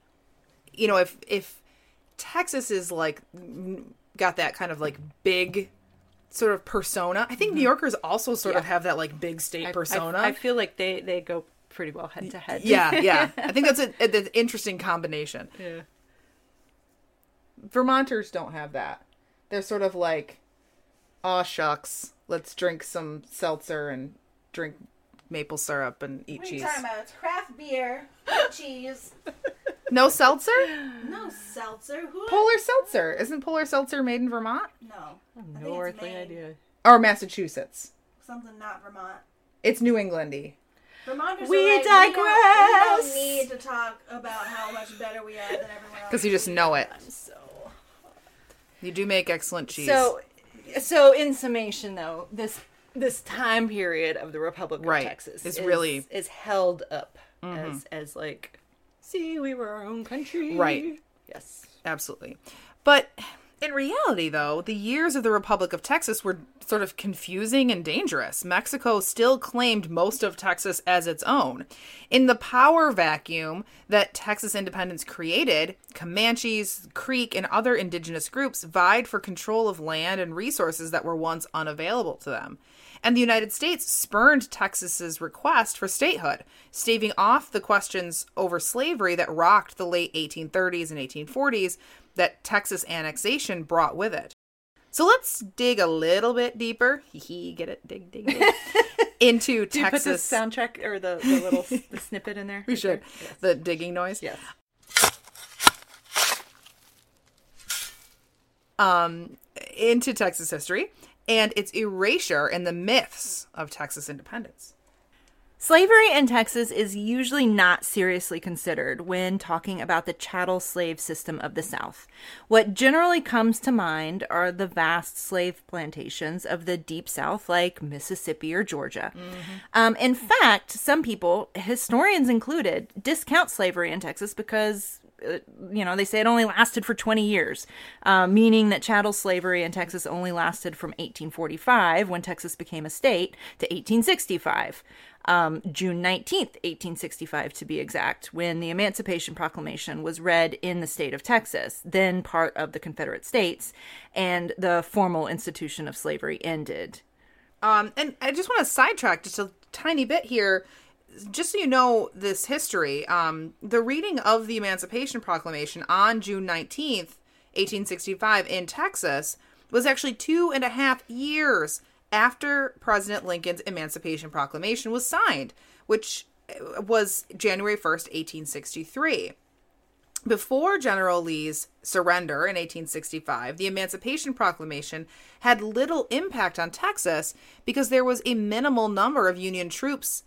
you know, if if Texas is like got that kind of like big sort of persona, I think mm-hmm. New Yorkers also sort yeah. of have that like big state I, persona. I, I feel like they they go pretty well head to head. Yeah, yeah. I think that's a, an interesting combination. Yeah. Vermonters don't have that. They're sort of like, aw shucks, let's drink some seltzer and drink maple syrup and eat what cheese. What are you talking about? It's craft beer, cheese. No seltzer? No seltzer. Who? Polar seltzer. Isn't Polar seltzer made in Vermont? No. I have no earthly idea. Or Massachusetts. Something not Vermont. It's New Englandy. Vermonters we are like, digress. We don't, we don't need to talk about how much better we are than everyone else. Because you just know it. So you do make excellent cheese. So, so in summation, though, this this time period of the Republic of right. Texas is, is really is held up mm-hmm. as as like, see, we were our own country. Right. Yes. Absolutely. But in reality, though, the years of the Republic of Texas were sort of confusing and dangerous. Mexico still claimed most of Texas as its own. In the power vacuum that Texas independence created, Comanches, Creek, and other indigenous groups vied for control of land and resources that were once unavailable to them. And the United States spurned Texas's request for statehood, staving off the questions over slavery that rocked the late eighteen thirties and eighteen forties that Texas annexation brought with it. So let's dig a little bit deeper. Hee get it? Dig, dig, dig. Into Do you Texas. put the soundtrack or the, the little the snippet in there? We should. Yes. The digging noise. Yes. Um, into Texas history and its erasure in the myths of Texas independence. Slavery in Texas is usually not seriously considered when talking about the chattel slave system of the South. What generally comes to mind are the vast slave plantations of the Deep South, like Mississippi or Georgia. Mm-hmm. Um, in fact, some people, historians included, discount slavery in Texas because, uh, you know, they say it only lasted for twenty years, uh, meaning that chattel slavery in Texas only lasted from eighteen forty-five, when Texas became a state, to eighteen sixty-five. Um, June nineteenth, eighteen sixty-five to be exact, when the Emancipation Proclamation was read in the state of Texas, then part of the Confederate States, and the formal institution of slavery ended. Um, and I just want to sidetrack just a tiny bit here, just so you know this history. Um, the reading of the Emancipation Proclamation on June nineteenth, eighteen sixty-five in Texas was actually two and a half years after President Lincoln's Emancipation Proclamation was signed, which was January first, eighteen sixty-three. Before General Lee's surrender in eighteen sixty-five, the Emancipation Proclamation had little impact on Texas because there was a minimal number of Union troops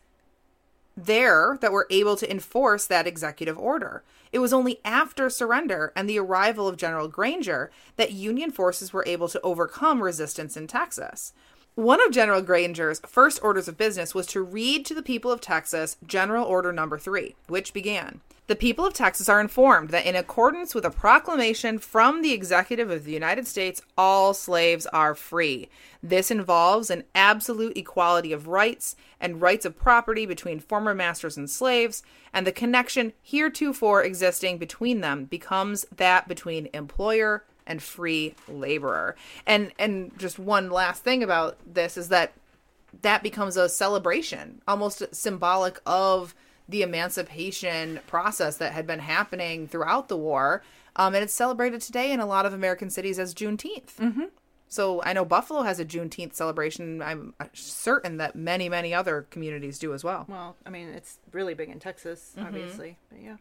there that were able to enforce that executive order. It was only after surrender and the arrival of General Granger that Union forces were able to overcome resistance in Texas. One of General Granger's first orders of business was to read to the people of Texas General Order Number Three, which began, "The people of Texas are informed that in accordance with a proclamation from the Executive of the United States, all slaves are free. This involves an absolute equality of rights and rights of property between former masters and slaves, and the connection heretofore existing between them becomes that between employer and free laborer." And and just one last thing about this is that that becomes a celebration, almost symbolic of the emancipation process that had been happening throughout the war. Um, and it's celebrated today in a lot of American cities as Juneteenth. Mm-hmm. So I know Buffalo has a Juneteenth celebration. I'm certain that many, many other communities do as well. Well, I mean, it's really big in Texas, obviously. Mm-hmm. But yeah.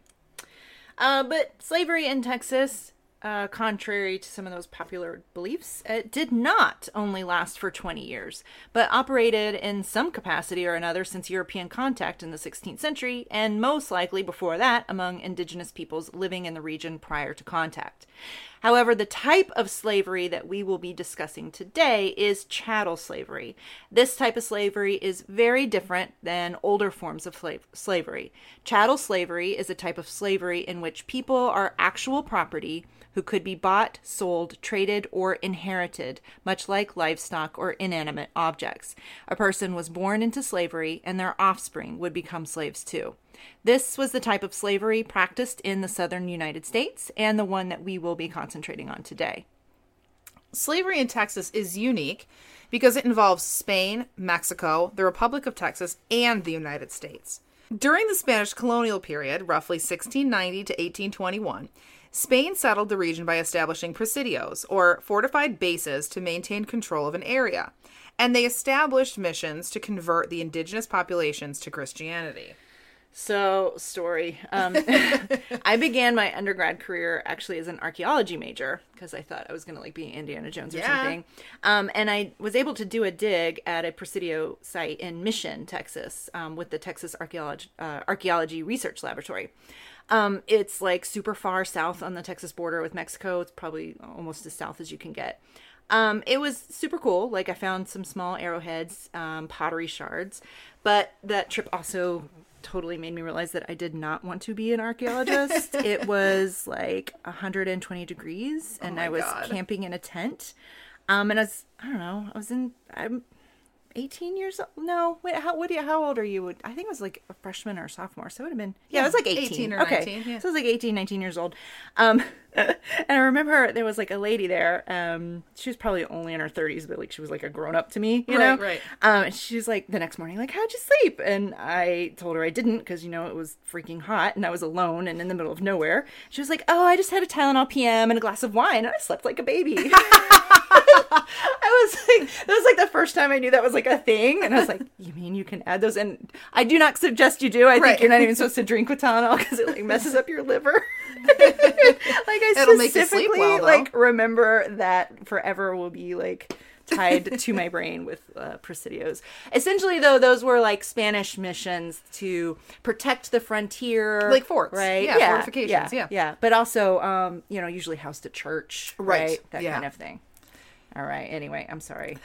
Uh, but slavery in Texas, Uh, contrary to some of those popular beliefs, it did not only last for twenty years, but operated in some capacity or another since European contact in the sixteenth century, and most likely before that among indigenous peoples living in the region prior to contact. However, the type of slavery that we will be discussing today is chattel slavery. This type of slavery is very different than older forms of fla- slavery. Chattel slavery is a type of slavery in which people are actual property who could be bought, sold, traded, or inherited, much like livestock or inanimate objects. A person was born into slavery, and their offspring would become slaves too. This was the type of slavery practiced in the southern United States, and the one that we will be concentrating on today. Slavery in Texas is unique because it involves Spain, Mexico, the Republic of Texas, and the United States. During the Spanish colonial period, roughly sixteen ninety to eighteen twenty-one, Spain settled the region by establishing presidios, or fortified bases, to maintain control of an area, and they established missions to convert the indigenous populations to Christianity. So, story. Um, I began my undergrad career actually as an archaeology major because I thought I was going to like be Indiana Jones or yeah. something. Um, and I was able to do a dig at a Presidio site in Mission, Texas, um, with the Texas Archaeology, uh, Archaeology Research Laboratory. Um, it's like super far south on the Texas border with Mexico. It's probably almost as south as you can get. Um, it was super cool. Like I found some small arrowheads, um, pottery shards, but that trip also totally made me realize that I did not want to be an archaeologist. It was like one hundred twenty degrees and oh I was God. camping in a tent. Um, and I was, I don't know, I was in, I'm eighteen years old. No, wait, how, what do you, how old are you? I think it was like a freshman or a sophomore. So it would have been, yeah, yeah, it was like eighteen. eighteen or okay. nineteen. Yeah. So I was like eighteen, nineteen years old. Um, and I remember there was like a lady there. Um, she was probably only in her thirties, but like she was like a grown up to me, you right, know? Right. Um, and she was like the next morning, like, how'd you sleep? And I told her I didn't because, you know, it was freaking hot and I was alone and in the middle of nowhere. She was like, oh, I just had a Tylenol P M and a glass of wine and I slept like a baby. I was like, that was like the first time I knew that was like a thing. And I was like, you mean you can add those? And I do not suggest you do. I Right. think you're not even supposed to drink with Tylenol because it like messes up your liver. Like I It'll make you sleep specifically well, though. like remember that forever will be like tied to my brain with uh, Presidios. Essentially, though, those were like Spanish missions to protect the frontier, Like forts. right? Yeah, fortifications, yeah. yeah. But also, um, you know, usually housed a church, Right, right? That yeah. kind of thing. All right. Anyway, I'm sorry.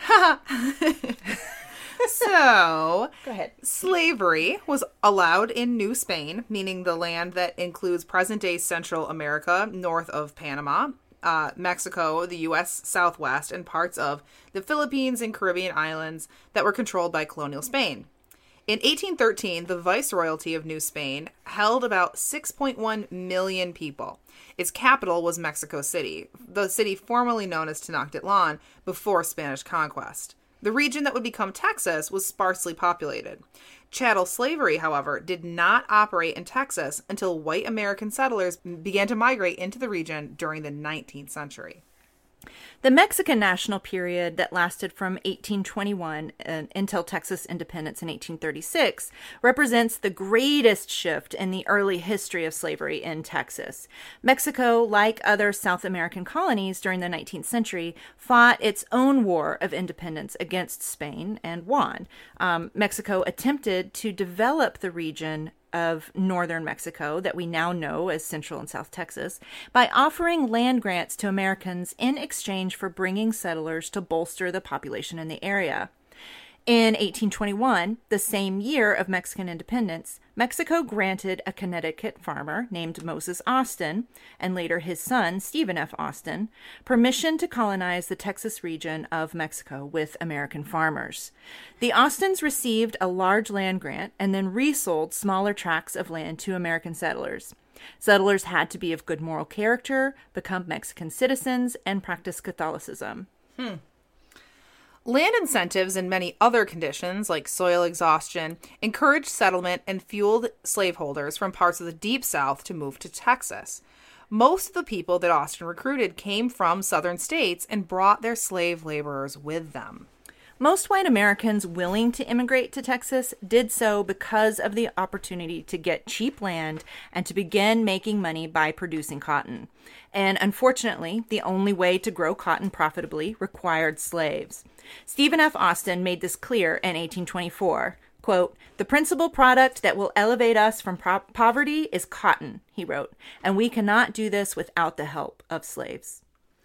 So, Go ahead. slavery was allowed in New Spain, meaning the land that includes present-day Central America, north of Panama, uh, Mexico, the U S Southwest, and parts of the Philippines and Caribbean islands that were controlled by colonial Spain. In eighteen thirteen, the Viceroyalty of New Spain held about six point one million people. Its capital was Mexico City, the city formerly known as Tenochtitlan before Spanish conquest. The region that would become Texas was sparsely populated. Chattel slavery, however, did not operate in Texas until white American settlers began to migrate into the region during the nineteenth century. The Mexican national period that lasted from eighteen twenty-one uh, until Texas independence in eighteen thirty-six represents the greatest shift in the early history of slavery in Texas. Mexico, like other South American colonies during the nineteenth century, fought its own war of independence against Spain and won. Um, Mexico attempted to develop the region of northern Mexico that we now know as Central and South Texas by offering land grants to Americans in exchange for bringing settlers to bolster the population in the area. In eighteen twenty-one, the same year of Mexican independence, Mexico granted a Connecticut farmer named Moses Austin, and later his son, Stephen F. Austin, permission to colonize the Texas region of Mexico with American farmers. The Austins received a large land grant and then resold smaller tracts of land to American settlers. Settlers had to be of good moral character, become Mexican citizens, and practice Catholicism. Hmm. Land incentives and many other conditions, like soil exhaustion, encouraged settlement and fueled slaveholders from parts of the Deep South to move to Texas. Most of the people that Austin recruited came from southern states and brought their slave laborers with them. Most white Americans willing to immigrate to Texas did so because of the opportunity to get cheap land and to begin making money by producing cotton. And unfortunately, the only way to grow cotton profitably required slaves. Stephen F. Austin made this clear in eighteen twenty-four. Quote, "The principal product that will elevate us from pro- poverty is cotton," he wrote, "and we cannot do this without the help of slaves."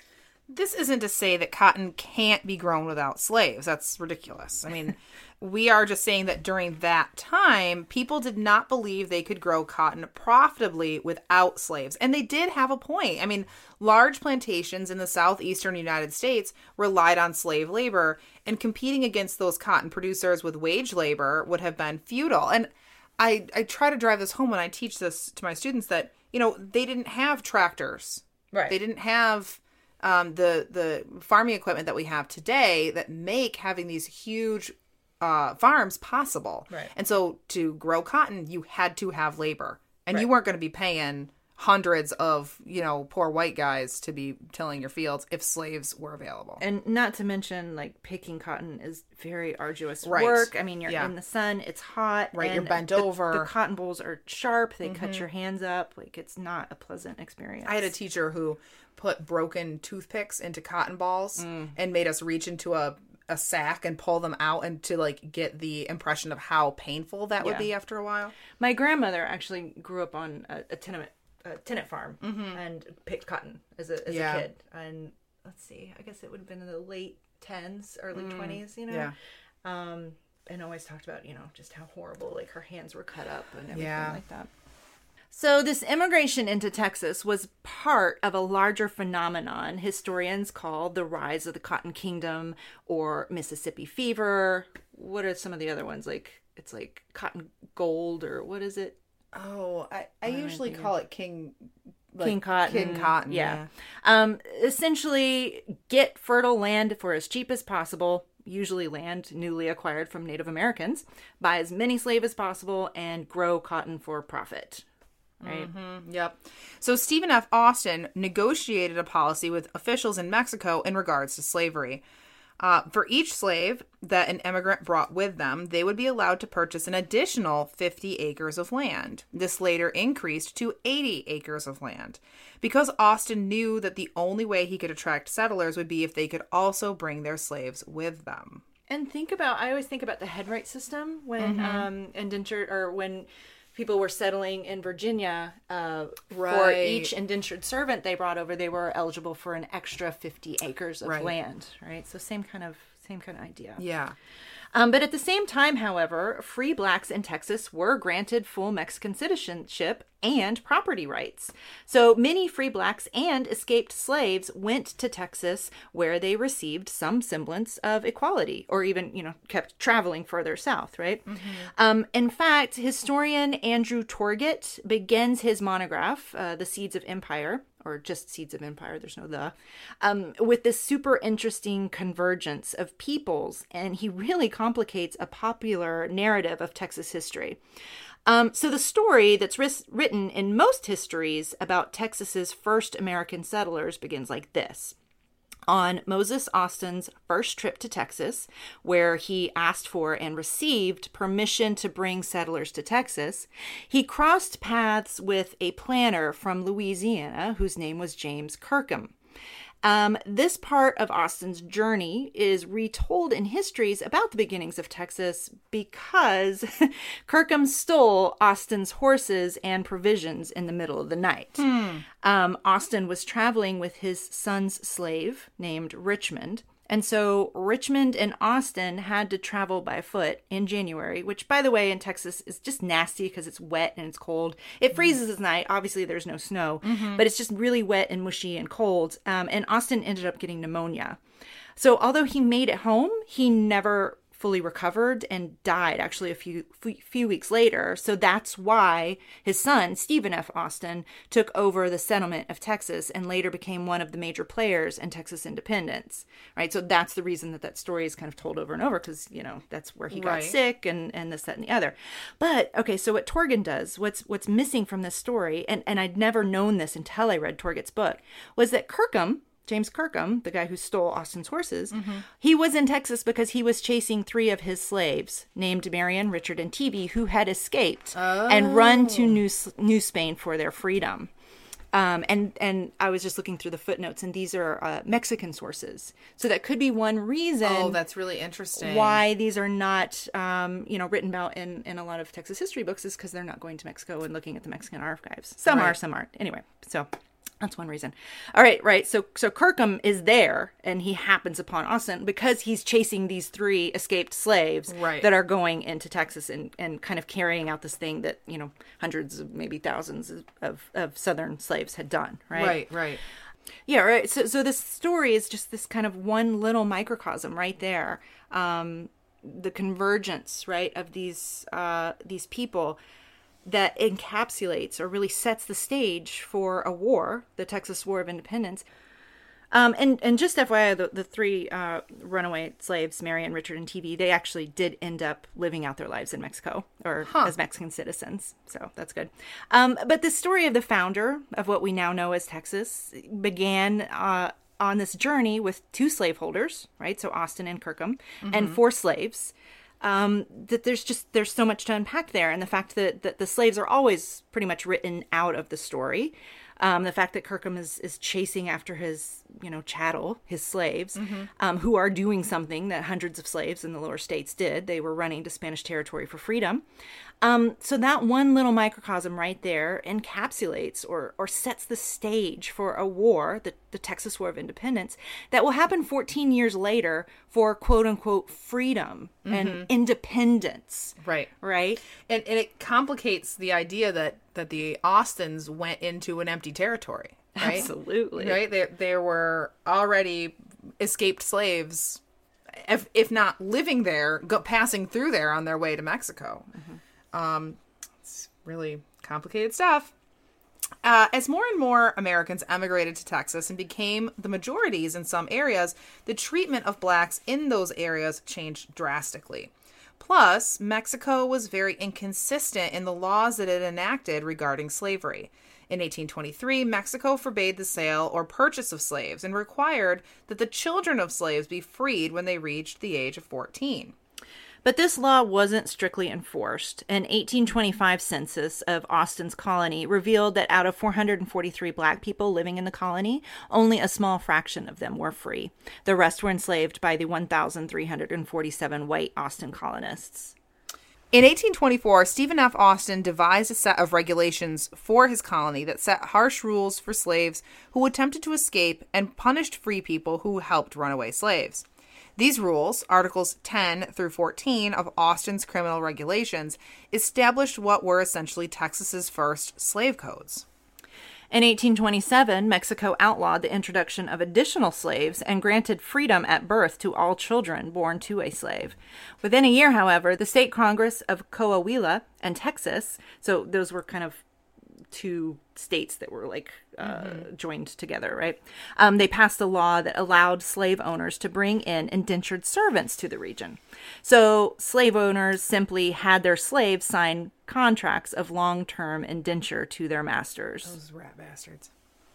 This isn't to say that cotton can't be grown without slaves. That's ridiculous. I mean, we are just saying that during that time, people did not believe they could grow cotton profitably without slaves. And they did have a point. I mean, large plantations in the southeastern United States relied on slave labor, and competing against those cotton producers with wage labor would have been futile. And I, I try to drive this home when I teach this to my students that, you know, they didn't have tractors. Right. They didn't have Um, the the farming equipment that we have today that make having these huge uh, farms possible. Right. And so to grow cotton, you had to have labor. And Right. you weren't going to be paying hundreds of, you know, poor white guys to be tilling your fields if slaves were available. And not to mention, like, picking cotton is very arduous Right. work. I mean, you're Yeah. in the sun, it's hot. Right, you're and bent the- over. The cotton bolls are sharp. They cut your hands up. Like, it's not a pleasant experience. I had a teacher who put broken toothpicks into cotton balls and made us reach into a, a sack and pull them out and to like get the impression of how painful that would Yeah. be after a while. My grandmother actually grew up on a, a tenement a tenant farm and picked cotton as a as Yeah. a kid. And let's see, I guess it would have been in the late tens, early twenties, you know? Yeah. Um, and always talked about, you know, just how horrible, like, her hands were cut up and everything Yeah. like that. So this immigration into Texas was part of a larger phenomenon historians call the rise of the Cotton Kingdom or Mississippi Fever. What are some of the other ones? Like, it's like Cotton Gold, or what is it? Oh, I, I don't usually think call it King like, King Cotton. King Cotton, Yeah. Um, essentially, get fertile land for as cheap as possible, usually land newly acquired from Native Americans, buy as many slaves as possible, and grow cotton for profit. right? Mm-hmm. Yep. So Stephen F. Austin negotiated a policy with officials in Mexico in regards to slavery. Uh, for each slave that an immigrant brought with them, they would be allowed to purchase an additional fifty acres of land. This later increased to eighty acres of land, because Austin knew that the only way he could attract settlers would be if they could also bring their slaves with them. And think about, I always think about the headright system when Mm-hmm. um, indentured, or when people were settling in Virginia. Uh, For Right. each indentured servant they brought over, they were eligible for an extra fifty acres of Right. land, right? So same kind of same kind of idea. Yeah. Um, but at the same time, however, free blacks in Texas were granted full Mexican citizenship and property rights. So many free blacks and escaped slaves went to Texas, where they received some semblance of equality, or even, you know, kept traveling further south, right? Mm-hmm. Um, in fact, historian Andrew Torgett begins his monograph, uh, The Seeds of Empire, or just Seeds of Empire, there's no the, um, with this super interesting convergence of peoples, and he really complicates a popular narrative of Texas history. Um, so the story that's ris- written in most histories about Texas's first American settlers begins like this. On Moses Austin's first trip to Texas, where he asked for and received permission to bring settlers to Texas, he crossed paths with a planter from Louisiana whose name was James Kirkham. Um, this part of Austin's journey is retold in histories about the beginnings of Texas because Kirkham stole Austin's horses and provisions in the middle of the night. Hmm. Um, Austin was traveling with his son's slave named Richmond. And so Richmond and Austin had to travel by foot in January, which, by the way, in Texas is just nasty because it's wet and it's cold. It freezes at night. Obviously, there's no snow, mm-hmm. but it's just really wet and mushy and cold. Um, and Austin ended up getting pneumonia. So although he made it home, he never fully recovered and died actually a few few weeks later. So that's why his son, Stephen F. Austin, took over the settlement of Texas and later became one of the major players in Texas independence, right? So that's the reason that that story is kind of told over and over, because, you know, that's where he got Right. sick and, and this, that, and the other. But, okay, so what Torgin does, what's what's missing from this story, and, and I'd never known this until I read Torgett's book, was that Kirkham, James Kirkham, the guy who stole Austin's horses, mm-hmm. he was in Texas because he was chasing three of his slaves named Marion, Richard, and Tevye, who had escaped oh. and run to New, New Spain for their freedom. Um, and, and I was just looking through the footnotes, and these are uh, Mexican sources. So that could be one reason. Oh, that's really interesting. Why these are not, um, you know, written about in, in a lot of Texas history books is because they're not going to Mexico and looking at the Mexican archives. Some Right. are, some aren't. Anyway, so... that's one reason. All right, right. So so Kirkham is there, and he happens upon Austin because he's chasing these three escaped slaves Right. that are going into Texas and, and kind of carrying out this thing that, you know, hundreds of maybe thousands of, of Southern slaves had done, right? Right, right. Yeah, right. So so this story is just this kind of one little microcosm right there. Um, the convergence, right, of these uh, these people that encapsulates or really sets the stage for a war, the Texas War of Independence. Um, and, and just F Y I, the, the three uh, runaway slaves, Marion, Richard, and Tevye, they actually did end up living out their lives in Mexico, or Huh. as Mexican citizens. So that's good. Um, but the story of the founder of what we now know as Texas began uh, on this journey with two slaveholders, right? So Austin and Kirkham, mm-hmm. and four slaves. Um, that there's just, there's so much to unpack there. And the fact that, that the slaves are always pretty much written out of the story. Um, the fact that Kirkham is, is chasing after his, you know, chattel, his slaves, mm-hmm. um, who are doing something that hundreds of slaves in the lower states did. They were running to Spanish territory for freedom. Um, so that one little microcosm right there encapsulates or or sets the stage for a war, the, the Texas War of Independence, that will happen fourteen years later for quote unquote freedom mm-hmm. and independence. Right. Right. And, and it complicates the idea that, that the Austins went into an empty territory. Right? Absolutely. Right? There, there were already escaped slaves, if, if not living there, go, passing through there on their way to Mexico. Mm-hmm. Um, it's really complicated stuff. Uh, as more and more Americans emigrated to Texas and became the majorities in some areas, the treatment of blacks in those areas changed drastically. Plus, Mexico was very inconsistent in the laws that it enacted regarding slavery. In eighteen twenty-three, Mexico forbade the sale or purchase of slaves and required that the children of slaves be freed when they reached the age of fourteen. But this law wasn't strictly enforced. An eighteen twenty-five census of Austin's colony revealed that out of four hundred forty-three black people living in the colony, only a small fraction of them were free. The rest were enslaved by the one thousand three hundred forty-seven white Austin colonists. In eighteen twenty-four, Stephen F. Austin devised a set of regulations for his colony that set harsh rules for slaves who attempted to escape and punished free people who helped runaway slaves. These rules, Articles ten through fourteen of Austin's criminal regulations, established what were essentially Texas's first slave codes. In eighteen twenty-seven, Mexico outlawed the introduction of additional slaves and granted freedom at birth to all children born to a slave. Within a year, however, the state Congress of Coahuila and Texas, so those were kind of two states that were like uh, mm-hmm. joined together, right? Um, they passed a law that allowed slave owners to bring in indentured servants to the region. So slave owners simply had their slaves sign contracts of long-term indenture to their masters. Those rat bastards.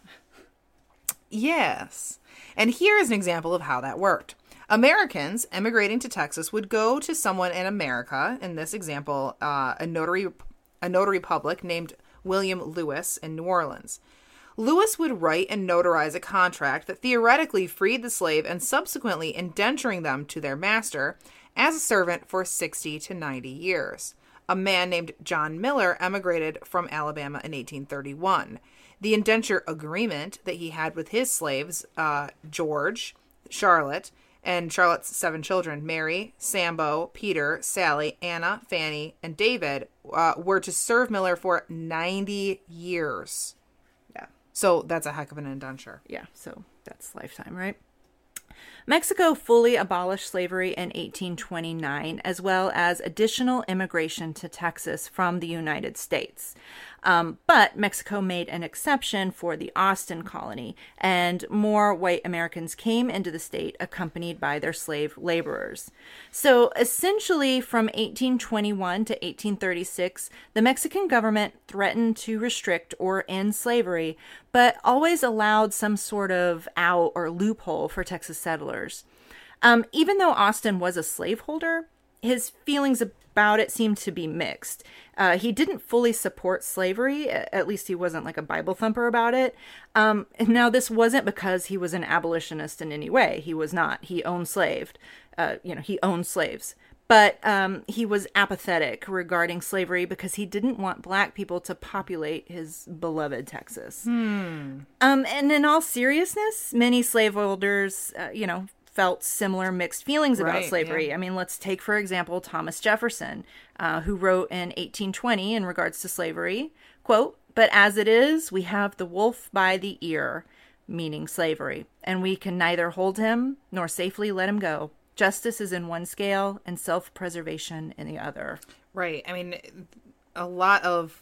Yes. And here is an example of how that worked. Americans emigrating to Texas would go to someone in America, in this example, uh, a notary, a notary public named William Lewis in New Orleans. Lewis would write and notarize a contract that theoretically freed the slave and subsequently indenturing them to their master as a servant for sixty to ninety years. A man named John Miller emigrated from Alabama in eighteen thirty-one. The indenture agreement that he had with his slaves, uh, George, Charlotte, and Charlotte's seven children, Mary, Sambo, Peter, Sally, Anna, Fanny, and David, uh, were to serve Miller for ninety years. Yeah. So that's a heck of an indenture. Yeah, so that's lifetime, right? Mexico fully abolished slavery in eighteen twenty-nine, as well as additional immigration to Texas from the United States. Um, but Mexico made an exception for the Austin colony, and more white Americans came into the state accompanied by their slave laborers. So essentially, from eighteen twenty-one to eighteen thirty-six, the Mexican government threatened to restrict or end slavery, but always allowed some sort of out or loophole for Texas settlers. Um, even though Austin was a slaveholder, his feelings about it seemed to be mixed. Uh, he didn't fully support slavery, at least he wasn't like a Bible thumper about it. Um, now, this wasn't because he was an abolitionist in any way. He was not. He owned slaved. Uh, you know, he owned slaves. But um, he was apathetic regarding slavery because he didn't want black people to populate his beloved Texas. Hmm. Um, and in all seriousness, many slaveholders, uh, you know, felt similar mixed feelings about right, slavery. Yeah. I mean, let's take, for example, Thomas Jefferson, uh, who wrote in eighteen twenty in regards to slavery, quote, "But as it is, we have the wolf by the ear," meaning slavery, "and we can neither hold him nor safely let him go. Justice is in one scale and self-preservation in the other." Right. I mean, a lot of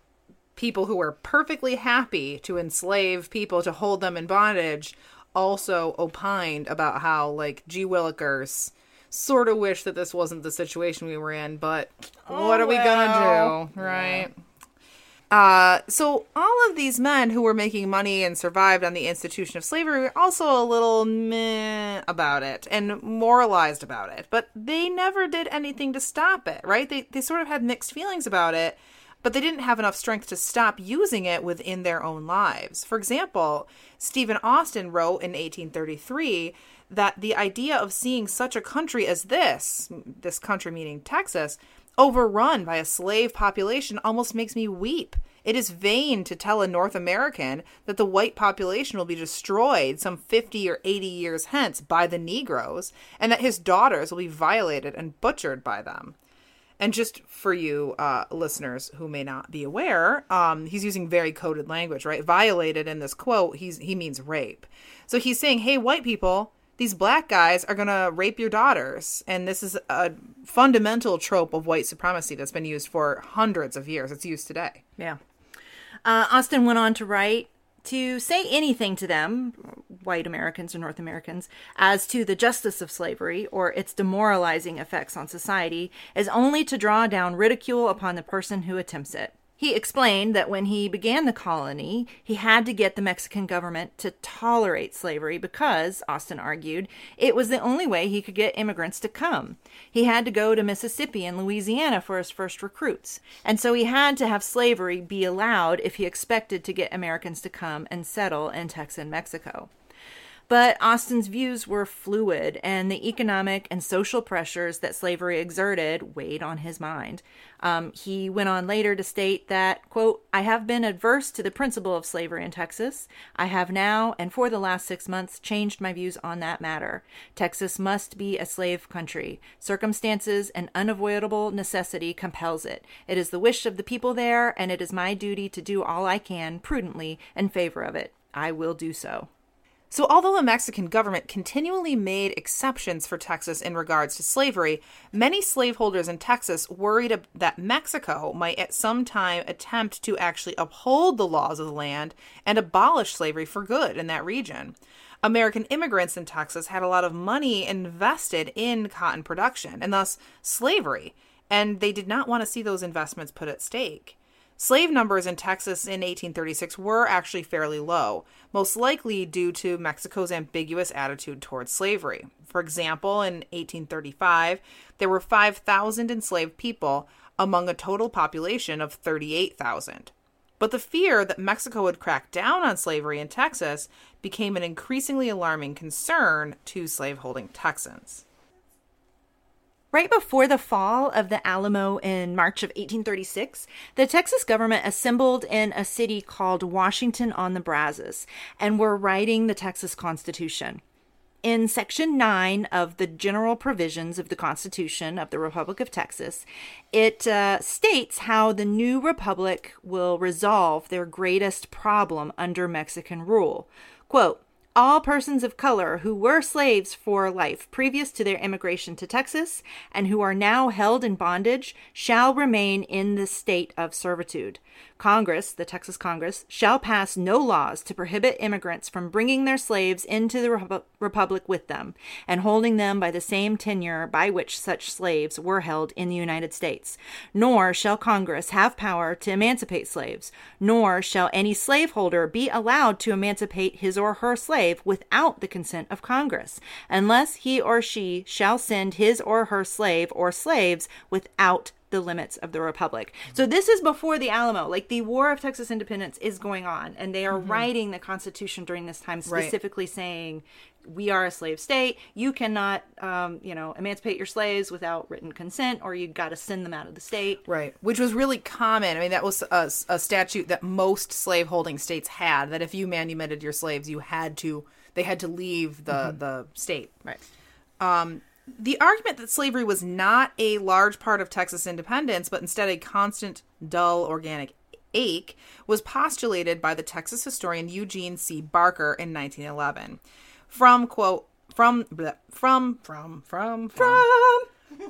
people who were perfectly happy to enslave people, to hold them in bondage, also opined about how, like, gee willikers, sort of wish that this wasn't the situation we were in, but oh, what are we well. gonna do, right? Yeah. Uh, so all of these men who were making money and survived on the institution of slavery were also a little meh about it and moralized about it, but they never did anything to stop it, right? They, they sort of had mixed feelings about it, but they didn't have enough strength to stop using it within their own lives. For example, Stephen Austin wrote in eighteen thirty-three that the idea of seeing such a country as this, this country meaning Texas, overrun by a slave population almost makes me weep. It is vain to tell a North American that the white population will be destroyed some fifty or eighty years hence by the Negroes, and that his daughters will be violated and butchered by them. And just for you uh, listeners who may not be aware, um, he's using very coded language, right? Violated in this quote, he's he means rape. So he's saying, hey, white people, these black guys are going to rape your daughters. And this is a fundamental trope of white supremacy that's been used for hundreds of years. It's used today. Yeah. Uh, Austin went on to write, "To say anything to them, white Americans or North Americans, as to the justice of slavery or its demoralizing effects on society is only to draw down ridicule upon the person who attempts it. He explained that when he began the colony, he had to get the Mexican government to tolerate slavery because, Austin argued, it was the only way he could get immigrants to come. He had to go to Mississippi and Louisiana for his first recruits, and so he had to have slavery be allowed if he expected to get Americans to come and settle in Texan Mexico. But Austin's views were fluid, and the economic and social pressures that slavery exerted weighed on his mind. Um, he went on later to state that, quote, I have been adverse to the principle of slavery in Texas. I have now, and for the last six months, changed my views on that matter. Texas must be a slave country. Circumstances and unavoidable necessity compels it. It is the wish of the people there, and it is my duty to do all I can prudently in favor of it. I will do so. So although the Mexican government continually made exceptions for Texas in regards to slavery, many slaveholders in Texas worried that Mexico might at some time attempt to actually uphold the laws of the land and abolish slavery for good in that region. American immigrants in Texas had a lot of money invested in cotton production and thus slavery, and they did not want to see those investments put at stake. Slave numbers in Texas in eighteen thirty-six were actually fairly low, most likely due to Mexico's ambiguous attitude towards slavery. For example, in eighteen thirty-five, there were five thousand enslaved people among a total population of thirty-eight thousand. But the fear that Mexico would crack down on slavery in Texas became an increasingly alarming concern to slaveholding Texans. Right before the fall of the Alamo in March of eighteen thirty-six, the Texas government assembled in a city called Washington on the Brazos and were writing the Texas Constitution. In Section nine of the General Provisions of the Constitution of the Republic of Texas, it uh, states how the new republic will resolve their greatest problem under Mexican rule. Quote, all persons of color who were slaves for life previous to their immigration to Texas and who are now held in bondage shall remain in the state of servitude. Congress, the Texas Congress, shall pass no laws to prohibit immigrants from bringing their slaves into the Repu- Republic with them and holding them by the same tenure by which such slaves were held in the United States. Nor shall Congress have power to emancipate slaves, nor shall any slaveholder be allowed to emancipate his or her slave without the consent of Congress, unless he or she shall send his or her slave or slaves without the limits of the Republic. So this is before the Alamo. Like, the War of Texas Independence is going on, and they are mm-hmm. writing the Constitution during this time, specifically right. saying, we are a slave state. You cannot, um, you know, emancipate your slaves without written consent, or you got to send them out of the state. Right. Which was really common. I mean, that was a, a statute that most slaveholding states had, that if you manumitted your slaves, you had to, they had to leave the, mm-hmm. the state. Right. Um, The argument that slavery was not a large part of Texas independence, but instead a constant, dull, organic ache, was postulated by the Texas historian Eugene C. Barker in nineteen eleven. From, quote, from, bleh, from, from, from, from,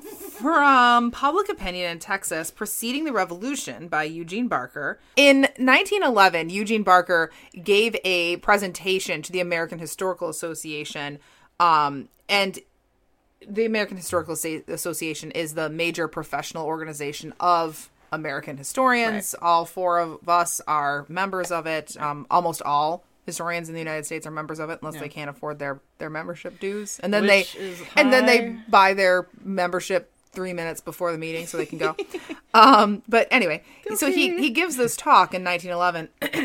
from Public Opinion in Texas Preceding the Revolution by Eugene Barker. In nineteen eleven, Eugene Barker gave a presentation to the American Historical Association, um, and the American Historical Association is the major professional organization of American historians. Right. All four of us are members of it. Um, almost all historians in the United States are members of it, unless yeah. they can't afford their, their membership dues. And then Which they is and then they buy their membership three minutes before the meeting so they can go. um, but anyway, Guilty. so he he gives this talk in nineteen eleven.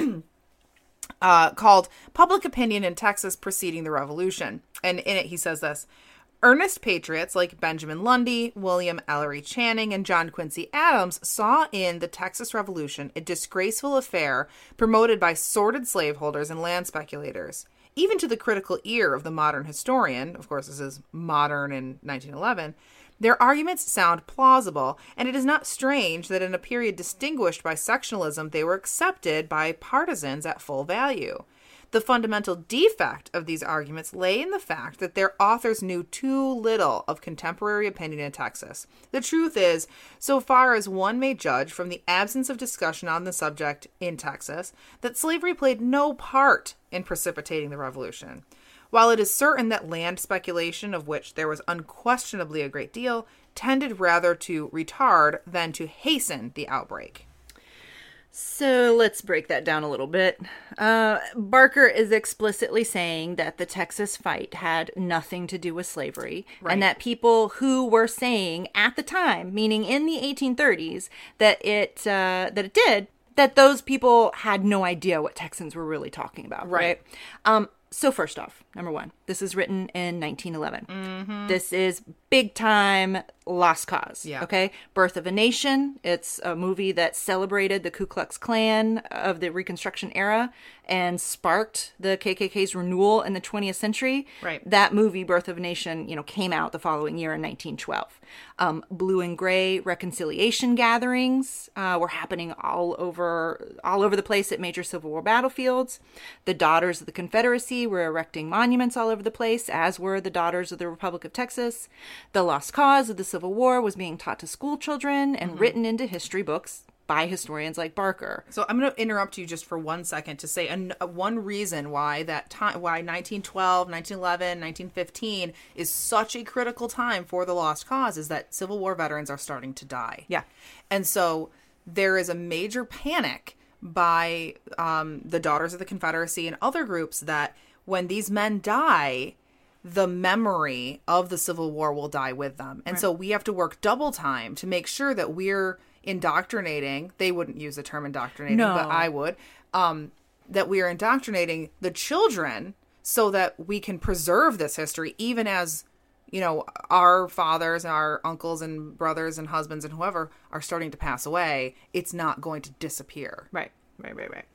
uh, called Public Opinion in Texas Preceding the Revolution. And in it he says this: earnest patriots like Benjamin Lundy, William Ellery Channing, and John Quincy Adams saw in the Texas Revolution a disgraceful affair promoted by sordid slaveholders and land speculators. Even to the critical ear of the modern historian, of course this is modern in nineteen eleven, their arguments sound plausible, and it is not strange that in a period distinguished by sectionalism they were accepted by partisans at full value. The fundamental defect of these arguments lay in the fact that their authors knew too little of contemporary opinion in Texas. The truth is, so far as one may judge from the absence of discussion on the subject in Texas, that slavery played no part in precipitating the revolution. While it is certain that land speculation, of which there was unquestionably a great deal, tended rather to retard than to hasten the outbreak. So let's break that down a little bit. Uh, Barker is explicitly saying that the Texas fight had nothing to do with slavery, Right. and that people who were saying at the time, meaning in the eighteen thirties, that it uh, that it did, that those people had no idea what Texans were really talking about, Right. right? Um, so first off, number one, this is written in nineteen eleven. Mm-hmm. This is big time lost cause. Yeah. Okay. Birth of a Nation. It's a movie that celebrated the Ku Klux Klan of the Reconstruction era and sparked the K K K's renewal in the twentieth century. Right. That movie, Birth of a Nation, you know, came out the following year in nineteen twelve. Um, blue and gray reconciliation gatherings uh, were happening all over, all over the place at major Civil War battlefields. The Daughters of the Confederacy were erecting monuments all over the place, as were the Daughters of the Republic of Texas. The lost cause of the Civil War was being taught to school children and written into history books by historians like Barker. So I'm going to interrupt you just for one second to say an, uh, one reason why that time, why nineteen twelve, nineteen eleven, nineteen fifteen is such a critical time for the lost cause is that Civil War veterans are starting to die. Yeah. And so there is a major panic by um, the Daughters of the Confederacy and other groups that when these men die, the memory of the Civil War will die with them. And Right. so we have to work double time to make sure that we're indoctrinating. They wouldn't use the term indoctrinating, No. but I would. Um, that we are indoctrinating the children so that we can preserve this history, even as, you know, our fathers, our uncles and brothers and husbands and whoever are starting to pass away. It's not going to disappear. Right, right, right, right.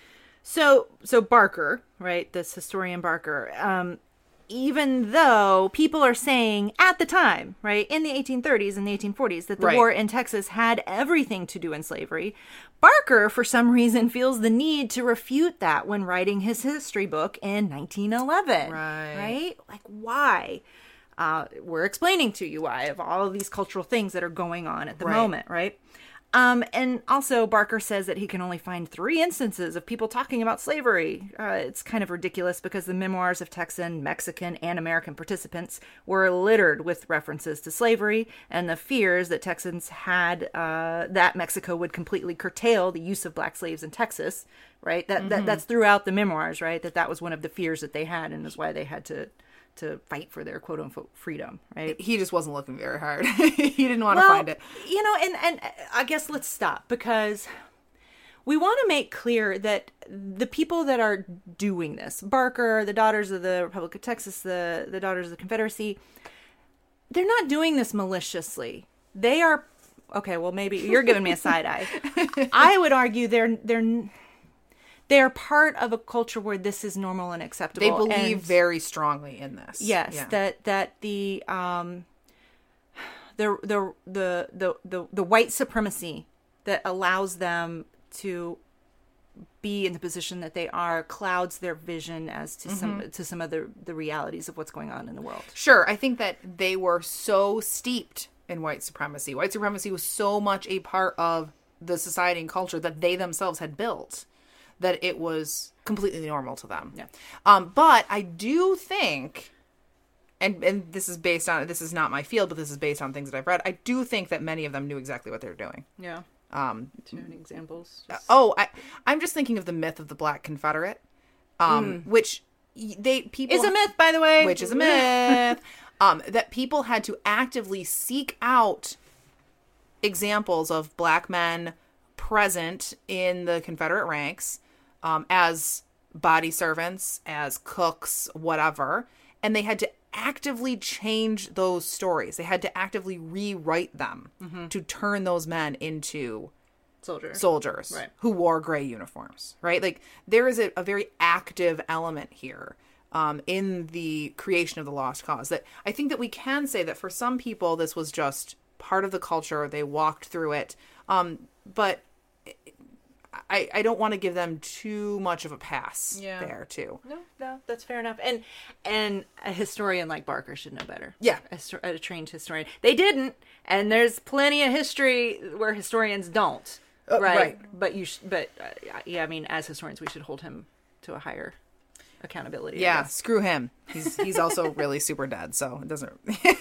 So, so Barker, right, this historian Barker, um, even though people are saying at the time, right, in the eighteen thirties and the eighteen forties, that the Right. war in Texas had everything to do in slavery, Barker, for some reason, feels the need to refute that when writing his history book in nineteen eleven. Right. Right? Like, why? Uh, we're explaining to you why of all of these cultural things that are going on at the Right. moment, right? Um, and also Barker says that he can only find three instances of people talking about slavery. Uh, it's kind of ridiculous because the memoirs of Texan, Mexican, and American participants were littered with references to slavery and the fears that Texans had uh, that Mexico would completely curtail the use of black slaves in Texas, right? That, that that's throughout the memoirs, right? That that was one of the fears that they had and is why they had to to fight for their quote unquote freedom, right? He just wasn't looking very hard. He didn't want Well, to find it. You know, and, and I guess let's stop because we want to make clear that the people that are doing this, Barker, the Daughters of the Republic of Texas, the, the Daughters of the Confederacy, they're not doing this maliciously. They are, okay, well, maybe you're giving me a side eye. I would argue they're, they're, they're part of a culture where this is normal and acceptable. They believe and- very strongly in this. Yes, Yeah. that that the um the the the the the, the white supremacy that allows them to be in the position that they are clouds their vision as to some to some of the the realities of what's going on in the world. Sure, I think that they were so steeped in white supremacy. White supremacy was so much a part of the society and culture that they themselves had built that it was completely normal to them. Yeah. Um, but I do think, and and this is based on, this is not my field, but this is based on things that I've read, I do think that many of them knew exactly what they were doing. Yeah. Um, Two examples. oh, I, I'm just thinking of the myth of the Black Confederate, um, which y- they people Is a myth, by the way. which is a myth, um, that people had to actively seek out examples of black men present in the Confederate ranks um, as body servants, as cooks, whatever. And they had to actively change those stories. They had to actively rewrite them to turn those men into Soldier. soldiers Right. who wore gray uniforms, right? Like there is a, a very active element here um, in the creation of the lost cause that I think that we can say that for some people, this was just part of the culture. They walked through it. Um, but I, I don't want to give them too much of a pass Yeah. there too. No, no, that's fair enough. And and a historian like Barker should know better. Yeah. A, histor- a trained historian. They didn't, and there's plenty of history where historians don't. Uh, right. right. But you, sh- but uh, yeah, I mean, as historians, we should hold him to a higher accountability. I Yeah, guess. screw him. He's he's also really super dead, so it doesn't.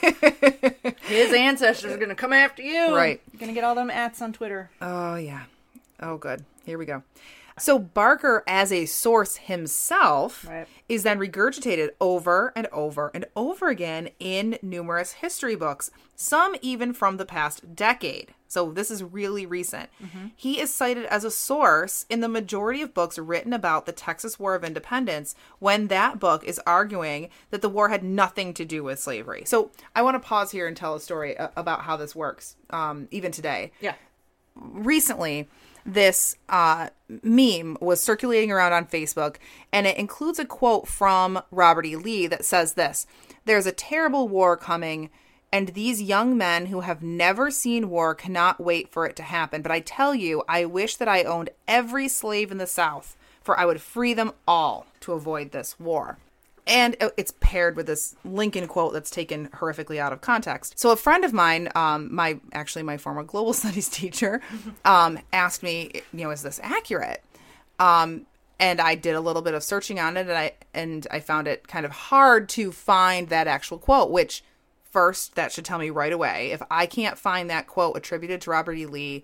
His ancestors are going to come after you. Right. You're going to get all them ats on Twitter. Oh, yeah. Oh, good. Here we go. So Barker, as a source himself, Right. is then regurgitated over and over and over again in numerous history books, some even from the past decade. So this is really recent. Mm-hmm. He is cited as a source in the majority of books written about the Texas War of Independence, when that book is arguing that the war had nothing to do with slavery. So I want to pause here and tell a story uh, about how this works, um, even today. Yeah. Recently, this uh, meme was circulating around on Facebook, and it includes a quote from Robert E. Lee that says this: "There's a terrible war coming, and these young men who have never seen war cannot wait for it to happen. But I tell you, I wish that I owned every slave in the South, for I would free them all to avoid this war." And it's paired with this Lincoln quote that's taken horrifically out of context. So a friend of mine, um, my actually my former global studies teacher, um, asked me, you know, is this accurate? Um, and I did a little bit of searching on it, and I and I found it kind of hard to find that actual quote. Which, first, that should tell me right away, if I can't find that quote attributed to Robert E. Lee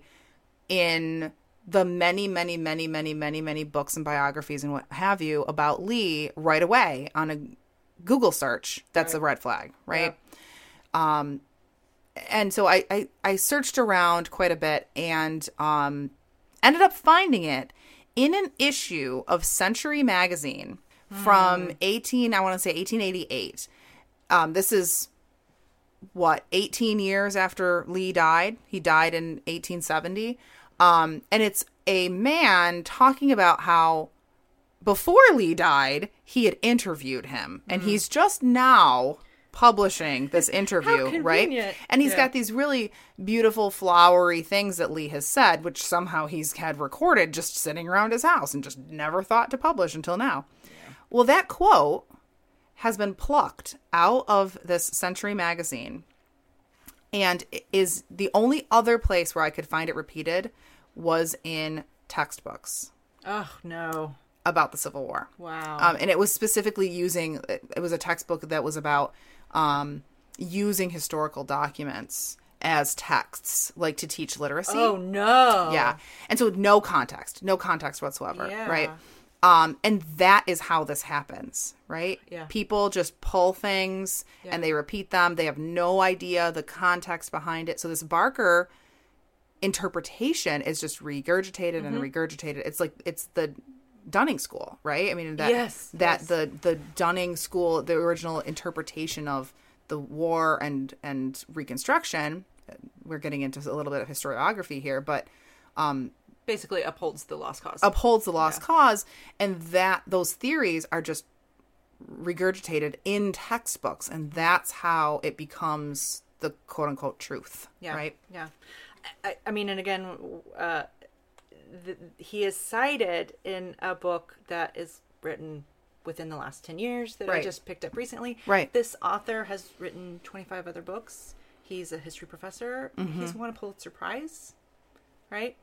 in the many, many, many, many, many, many books and biographies and what have you about Lee right away on a Google search, that's right. a red flag, right? Yeah. Um, and so I, I, I searched around quite a bit and um, ended up finding it in an issue of Century Magazine from mm. eighteen, I want to say eighteen eighty-eight. Um, this is what, eighteen years after Lee died. He died in eighteen seventy. Um, and it's a man talking about how before Lee died, he had interviewed him, and mm-hmm. he's just now publishing this interview, right? And he's yeah. got these really beautiful, flowery things that Lee has said, which somehow he's had recorded just sitting around his house and just never thought to publish until now. Yeah. Well, that quote has been plucked out of this Century magazine, and is the only other place where I could find it repeated was in textbooks. Oh, no. About the Civil War. Wow. Um, and it was specifically using, it was a textbook that was about um, using historical documents as texts, like to teach literacy. Oh, no. Yeah. And so no context, no context whatsoever, yeah. right? Um, and that is how this happens, right? Yeah. People just pull things yeah. and they repeat them. They have no idea the context behind it. So this Barker interpretation is just regurgitated mm-hmm. and regurgitated. It's like, it's the Dunning School, right? I mean, that, yes, that yes. the, the Dunning School, the original interpretation of the war and, and Reconstruction, we're getting into a little bit of historiography here, but, um, basically upholds the lost cause. Upholds the lost yeah. cause, and that those theories are just regurgitated in textbooks, and that's how it becomes the quote unquote truth. Yeah. Right. Yeah. I, I mean, and again, uh, the, he is cited in a book that is written within the last ten years that right. I just picked up recently. Right. This author has written twenty-five other books. He's a history professor. Mm-hmm. He's won a Pulitzer Prize. Right.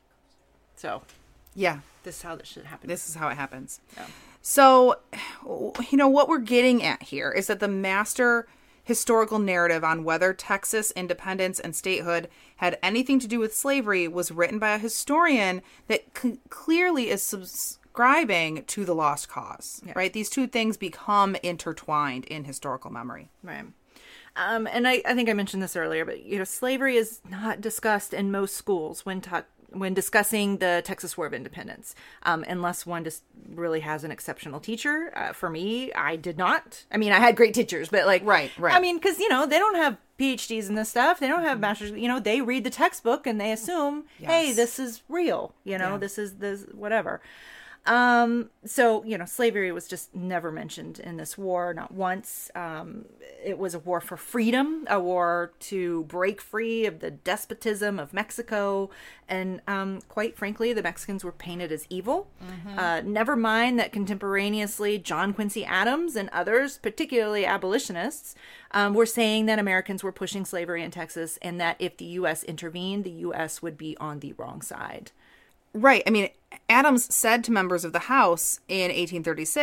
So, yeah, this is how this should happen. This is how it happens. Yeah. So, you know, what we're getting at here is that the master historical narrative on whether Texas independence and statehood had anything to do with slavery was written by a historian that c- clearly is subscribing to the lost cause, yeah. right? These two things become intertwined in historical memory. Right. Um, and I, I think I mentioned this earlier, but, you know, slavery is not discussed in most schools when taught when discussing the Texas War of Independence, um, unless one just really has an exceptional teacher. Uh, for me, I did not. I mean, I had great teachers, but like, right, right. I mean, because, you know, they don't have P H Ds in this stuff. They don't have masters. You know, they read the textbook and they assume, yes. hey, this is real. You know, yeah. this is this whatever. Um, so, you know, slavery was just never mentioned in this war, not once. Um, it was a war for freedom, a war to break free of the despotism of Mexico. And, um, quite frankly, the Mexicans were painted as evil. Mm-hmm. Uh, never mind that contemporaneously John Quincy Adams and others, particularly abolitionists, um, were saying that Americans were pushing slavery in Texas and that if the U S intervened, the U S would be on the wrong side. Right. I mean, Adams said to members of the House in eighteen thirty-six,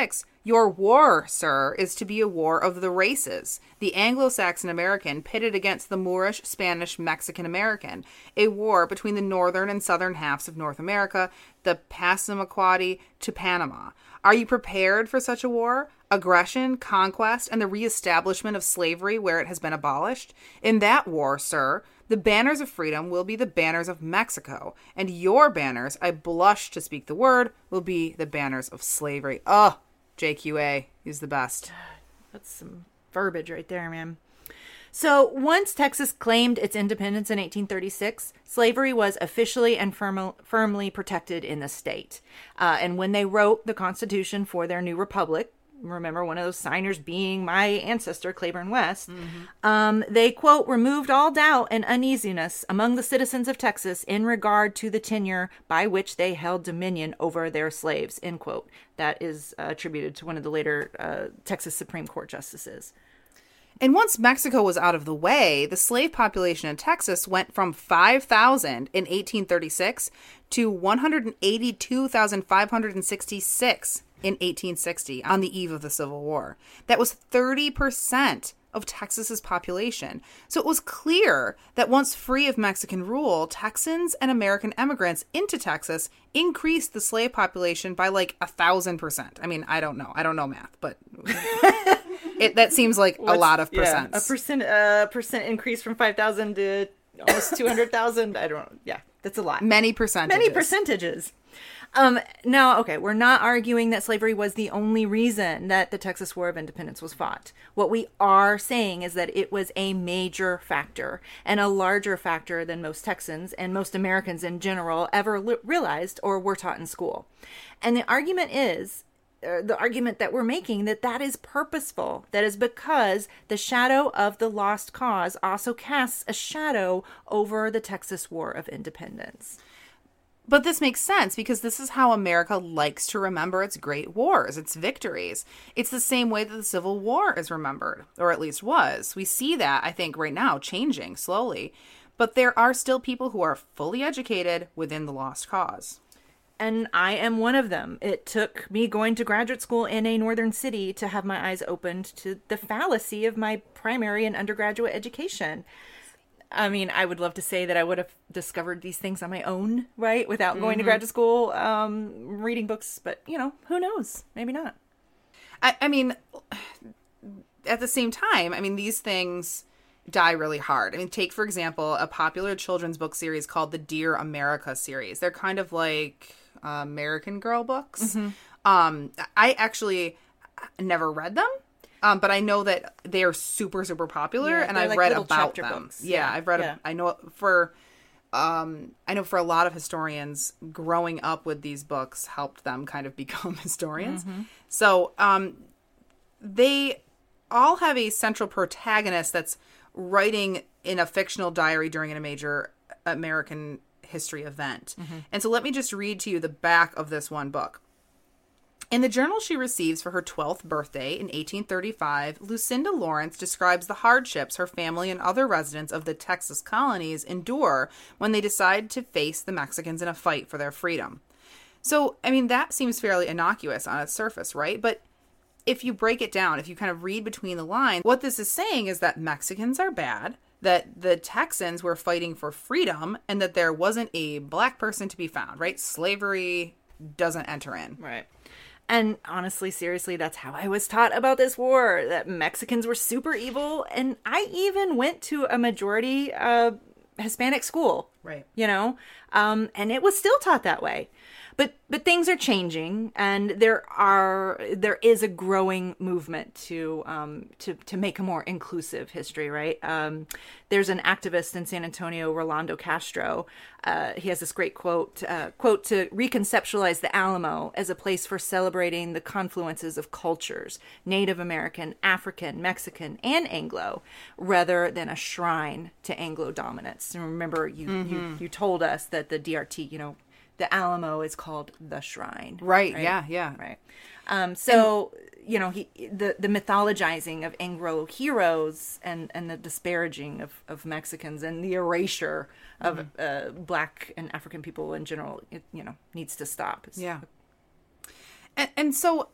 Your war, sir, is to be a war of the races, the Anglo-Saxon American pitted against the Moorish, Spanish, Mexican American, a war between the northern and southern halves of North America, the Passamaquoddy to Panama. Are you prepared for such a war? Aggression, conquest, and the reestablishment of slavery where it has been abolished? In that war, sir, the banners of freedom will be the banners of Mexico, and your banners, I blush to speak the word, will be the banners of slavery. Oh, J Q A is the best. That's some verbiage right there, man. So once Texas claimed its independence in eighteen thirty-six, slavery was officially and firm- firmly protected in the state. Uh, and when they wrote the Constitution for their new republic, remember one of those signers being my ancestor, Claiborne West, mm-hmm. um, they, quote, removed all doubt and uneasiness among the citizens of Texas in regard to the tenure by which they held dominion over their slaves, end quote. That is uh, attributed to one of the later uh, Texas Supreme Court justices. And once Mexico was out of the way, the slave population in Texas went from five thousand in eighteen thirty-six to one hundred eighty-two thousand five hundred sixty-six in eighteen sixty, on the eve of the Civil War. That was thirty percent of Texas's population. So it was clear that once free of Mexican rule, Texans and American immigrants into Texas increased the slave population by like a thousand percent. I mean, I don't know. I don't know math, but it that seems like What's, a lot of percent. Yeah, a percent, uh, percent increase from five thousand to almost two hundred thousand. I don't know. Yeah, that's a lot. Many percentages. Many percentages. Um, now, okay, we're not arguing that slavery was the only reason that the Texas War of Independence was fought. What we are saying is that it was a major factor and a larger factor than most Texans and most Americans in general ever li- realized or were taught in school. And the argument is, uh, the argument that we're making, that that is purposeful. That is because the shadow of the lost cause also casts a shadow over the Texas War of Independence. But this makes sense because this is how America likes to remember its great wars, its victories. It's the same way that the Civil War is remembered, or at least was. We see that, I think, right now changing slowly. But there are still people who are fully educated within the lost cause. And I am one of them. It took me going to graduate school in a northern city to have my eyes opened to the fallacy of my primary and undergraduate education. I mean, I would love to say that I would have discovered these things on my own, right? Without going mm-hmm. to graduate school, um, reading books. But, you know, who knows? Maybe not. I, I mean, at the same time, I mean, these things die really hard. I mean, take, for example, a popular children's book series called the Dear America series. They're kind of like uh, American Girl books. Mm-hmm. Um, I actually never read them. Um, but I know that they are super, super popular, yeah, and I've like read about them. Books. Yeah, yeah, I've read. Yeah. A, I know for, um, I know for a lot of historians, growing up with these books helped them kind of become historians. Mm-hmm. So, um, they all have a central protagonist that's writing in a fictional diary during a major American history event. Mm-hmm. And so, let me just read to you the back of this one book. In the journal she receives for her twelfth birthday in eighteen thirty-five, Lucinda Lawrence describes the hardships her family and other residents of the Texas colonies endure when they decide to face the Mexicans in a fight for their freedom. So, I mean, that seems fairly innocuous on its surface, right? But if you break it down, if you kind of read between the lines, what this is saying is that Mexicans are bad, that the Texans were fighting for freedom, and that there wasn't a black person to be found, right? Slavery doesn't enter in. Right. And honestly, seriously, that's how I was taught about this war, that Mexicans were super evil. And I even went to a majority uh, Hispanic school. Right. You know, um, and it was still taught that way. But but things are changing, and there are there is a growing movement to um to to make a more inclusive history, right? Um, there's an activist in San Antonio, Rolando Castro. Uh, he has this great quote uh, quote to reconceptualize the Alamo as a place for celebrating the confluences of cultures, Native American, African, Mexican, and Anglo, rather than a shrine to Anglo dominance. And remember, you mm-hmm. you you told us that the D R T, you know, the Alamo is called the Shrine. Right, right? yeah, yeah. Right. Um, so, and, you know, he the, the mythologizing of Anglo heroes and, and the disparaging of, of Mexicans and the erasure of mm-hmm. uh, Black and African people in general, it, you know, needs to stop. It's, yeah. And, and so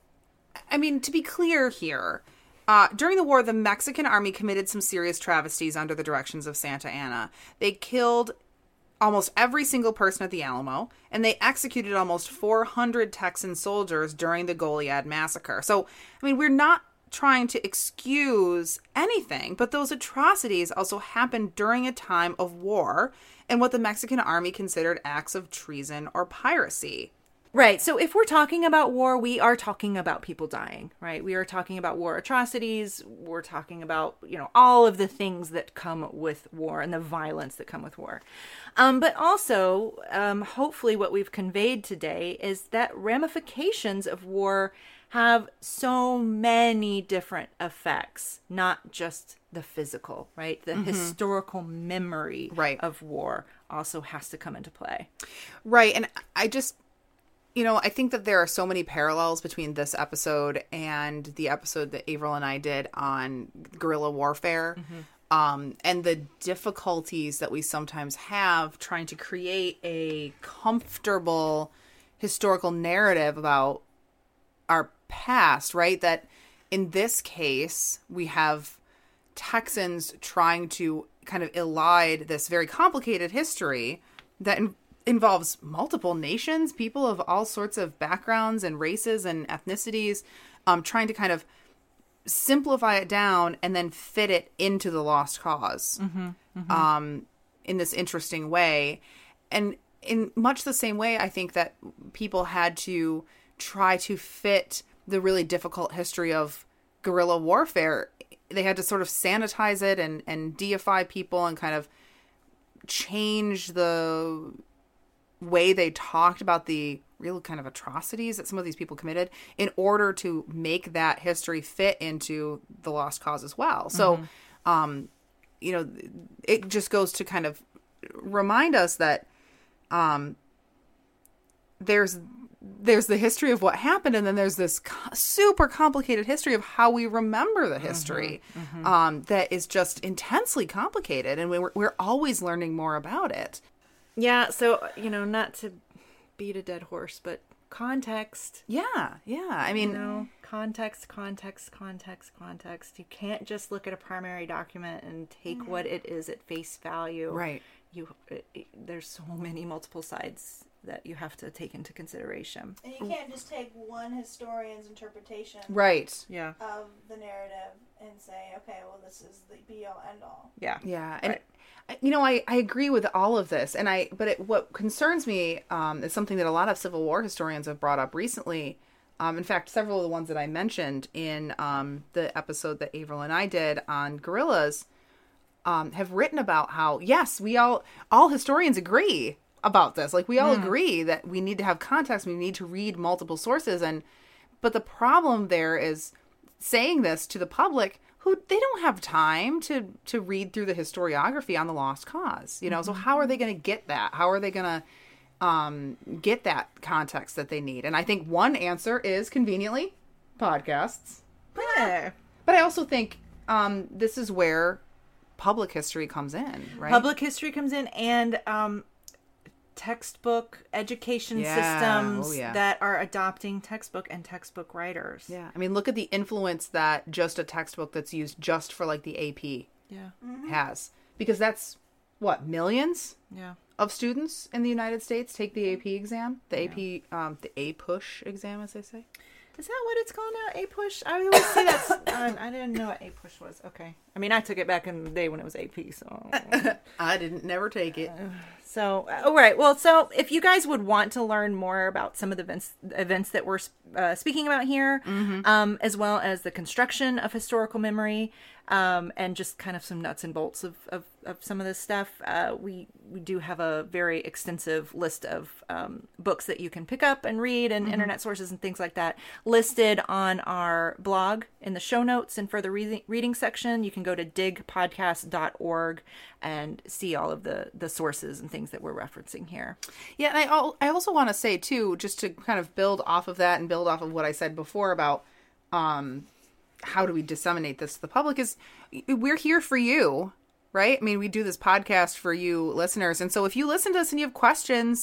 I mean, to be clear here, uh, during the war, the Mexican army committed some serious travesties under the directions of Santa Anna. They killed almost every single person at the Alamo, and they executed almost four hundred Texan soldiers during the Goliad massacre. So, I mean, we're not trying to excuse anything, but those atrocities also happened during a time of war and what the Mexican army considered acts of treason or piracy. Right. So if we're talking about war, we are talking about people dying, right? We are talking about war atrocities. We're talking about, you know, all of the things that come with war and the violence that come with war. Um, but also, um, hopefully what we've conveyed today is that ramifications of war have so many different effects, not just the physical, right? The mm-hmm. historical memory right. of war also has to come into play. Right. And I just... You know, I think that there are so many parallels between this episode and the episode that Avril and I did on guerrilla warfare, mm-hmm. um, and the difficulties that we sometimes have trying to create a comfortable historical narrative about our past, right? That in this case, we have Texans trying to kind of elide this very complicated history that in- involves multiple nations, people of all sorts of backgrounds and races and ethnicities, um, trying to kind of simplify it down and then fit it into the Lost Cause mm-hmm, mm-hmm. Um, in this interesting way. And in much the same way, I think that people had to try to fit the really difficult history of guerrilla warfare. They had to sort of sanitize it and, and deify people and kind of change the way they talked about the real kind of atrocities that some of these people committed in order to make that history fit into the Lost Cause as well. So, mm-hmm. um, you know, it just goes to kind of remind us that um, there's there's the history of what happened, and then there's this co- super complicated history of how we remember the history mm-hmm. Mm-hmm. Um, that is just intensely complicated, and we're we're always learning more about it. Yeah, so, you know, not to beat a dead horse, but context. Yeah, yeah. I mean, you know, context, context, context, context. You can't just look at a primary document and take mm-hmm. what it is at face value. Right. You, it, it, there's so many multiple sides that you have to take into consideration. And you can't just take one historian's interpretation right. yeah. of the narrative and say, okay, well, this is the be-all, end-all. Yeah. Yeah. And, right. you know, I, I agree with all of this. And I, but it, what concerns me um, is something that a lot of Civil War historians have brought up recently. Um, in fact, several of the ones that I mentioned in um, the episode that Avril and I did on guerrillas um, have written about how, yes, we all, all historians agree about this. Like, we all mm. agree that we need to have context. We need to read multiple sources. And, but the problem there is saying this to the public who they don't have time to, to read through the historiography on the Lost Cause, you know? Mm-hmm. So how are they going to get that? How are they going to um, get that context that they need? And I think one answer is conveniently podcasts. Yeah. But I also think um, this is where public history comes in, right? Public history comes in, and um, textbook education yeah. systems oh, yeah. that are adopting textbook and textbook writers. Yeah. I mean, look at the influence that just a textbook that's used just for like the A P yeah. Mm-hmm. has. Because that's, what, millions yeah. of students in the United States take the A P exam? The yeah. A P, um, the A-push exam, as they say? Is that what it's called now? A-push? I always say that's... uh, I didn't know what A-push was. Okay. I mean, I took it back in the day when it was A P, so... I didn't never take it. Uh, so, all right. Well, so if you guys would want to learn more about some of the events, events that we're uh, speaking about here, mm-hmm. um, as well as the construction of historical memory, um, and just kind of some nuts and bolts of, of, of some of this stuff, uh, we, we do have a very extensive list of um, books that you can pick up and read, and mm-hmm. internet sources and things like that listed on our blog in the show notes and further reading, reading section. You can go to dig podcast dot org and see all of the, the sources and things that we're referencing here. Yeah, and I, al- I also want to say, too, just to kind of build off of that and build off of what I said before about um, how do we disseminate this to the public, is we're here for you, right? I mean, we do this podcast for you listeners. And so if you listen to us and you have questions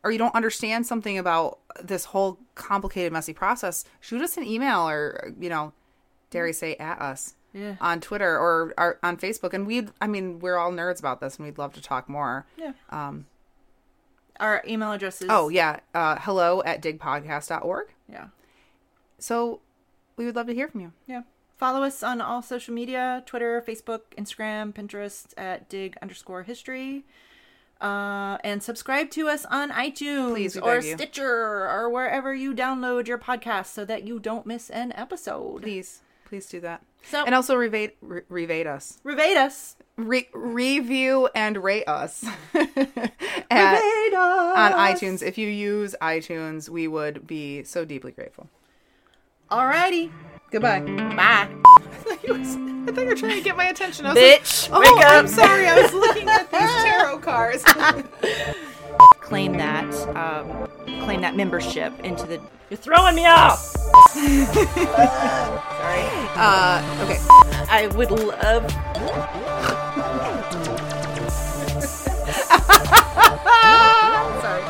or you don't understand something about this whole complicated, messy process, shoot us an email or, you know, dare I say at us Yeah. on Twitter or, or on Facebook. And we'd, I mean, we're all nerds about this and we'd love to talk more. Yeah. Um, Our email address is... oh, yeah. Uh, hello at digpodcast dot org. Yeah. So we would love to hear from you. Yeah. Follow us on all social media, Twitter, Facebook, Instagram, Pinterest at dig underscore history. Uh, and subscribe to us on iTunes Please, we or beg you. Stitcher or wherever you download your podcast so that you don't miss an episode. Please, please do that. So, And also revate, re- revate us. revate us. Re- review and rate us at, Revate us. on iTunes. If you use iTunes, we would be so deeply grateful. Alrighty. Goodbye. Bye. I thought you were trying to get my attention. I was Bitch, like, wake oh, up. I'm sorry. I was looking at these tarot cards. Claim that, um, claim that membership into the... You're throwing me off! Sorry. Uh, okay. I would love... Sorry.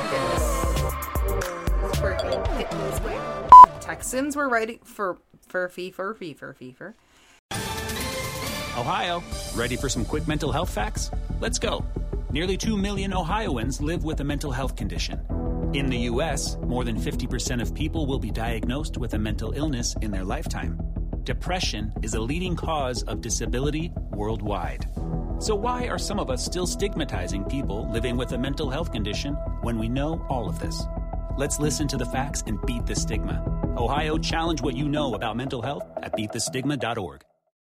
Texans were writing for for fee for fee for fee for. Ohio, ready for some quick mental health facts? Let's go. Nearly two million Ohioans live with a mental health condition. In the U S, more than fifty percent of people will be diagnosed with a mental illness in their lifetime. Depression is a leading cause of disability worldwide. So why are some of us still stigmatizing people living with a mental health condition when we know all of this? Let's listen to the facts and beat the stigma. Ohio, challenge what you know about mental health at beat the stigma dot org.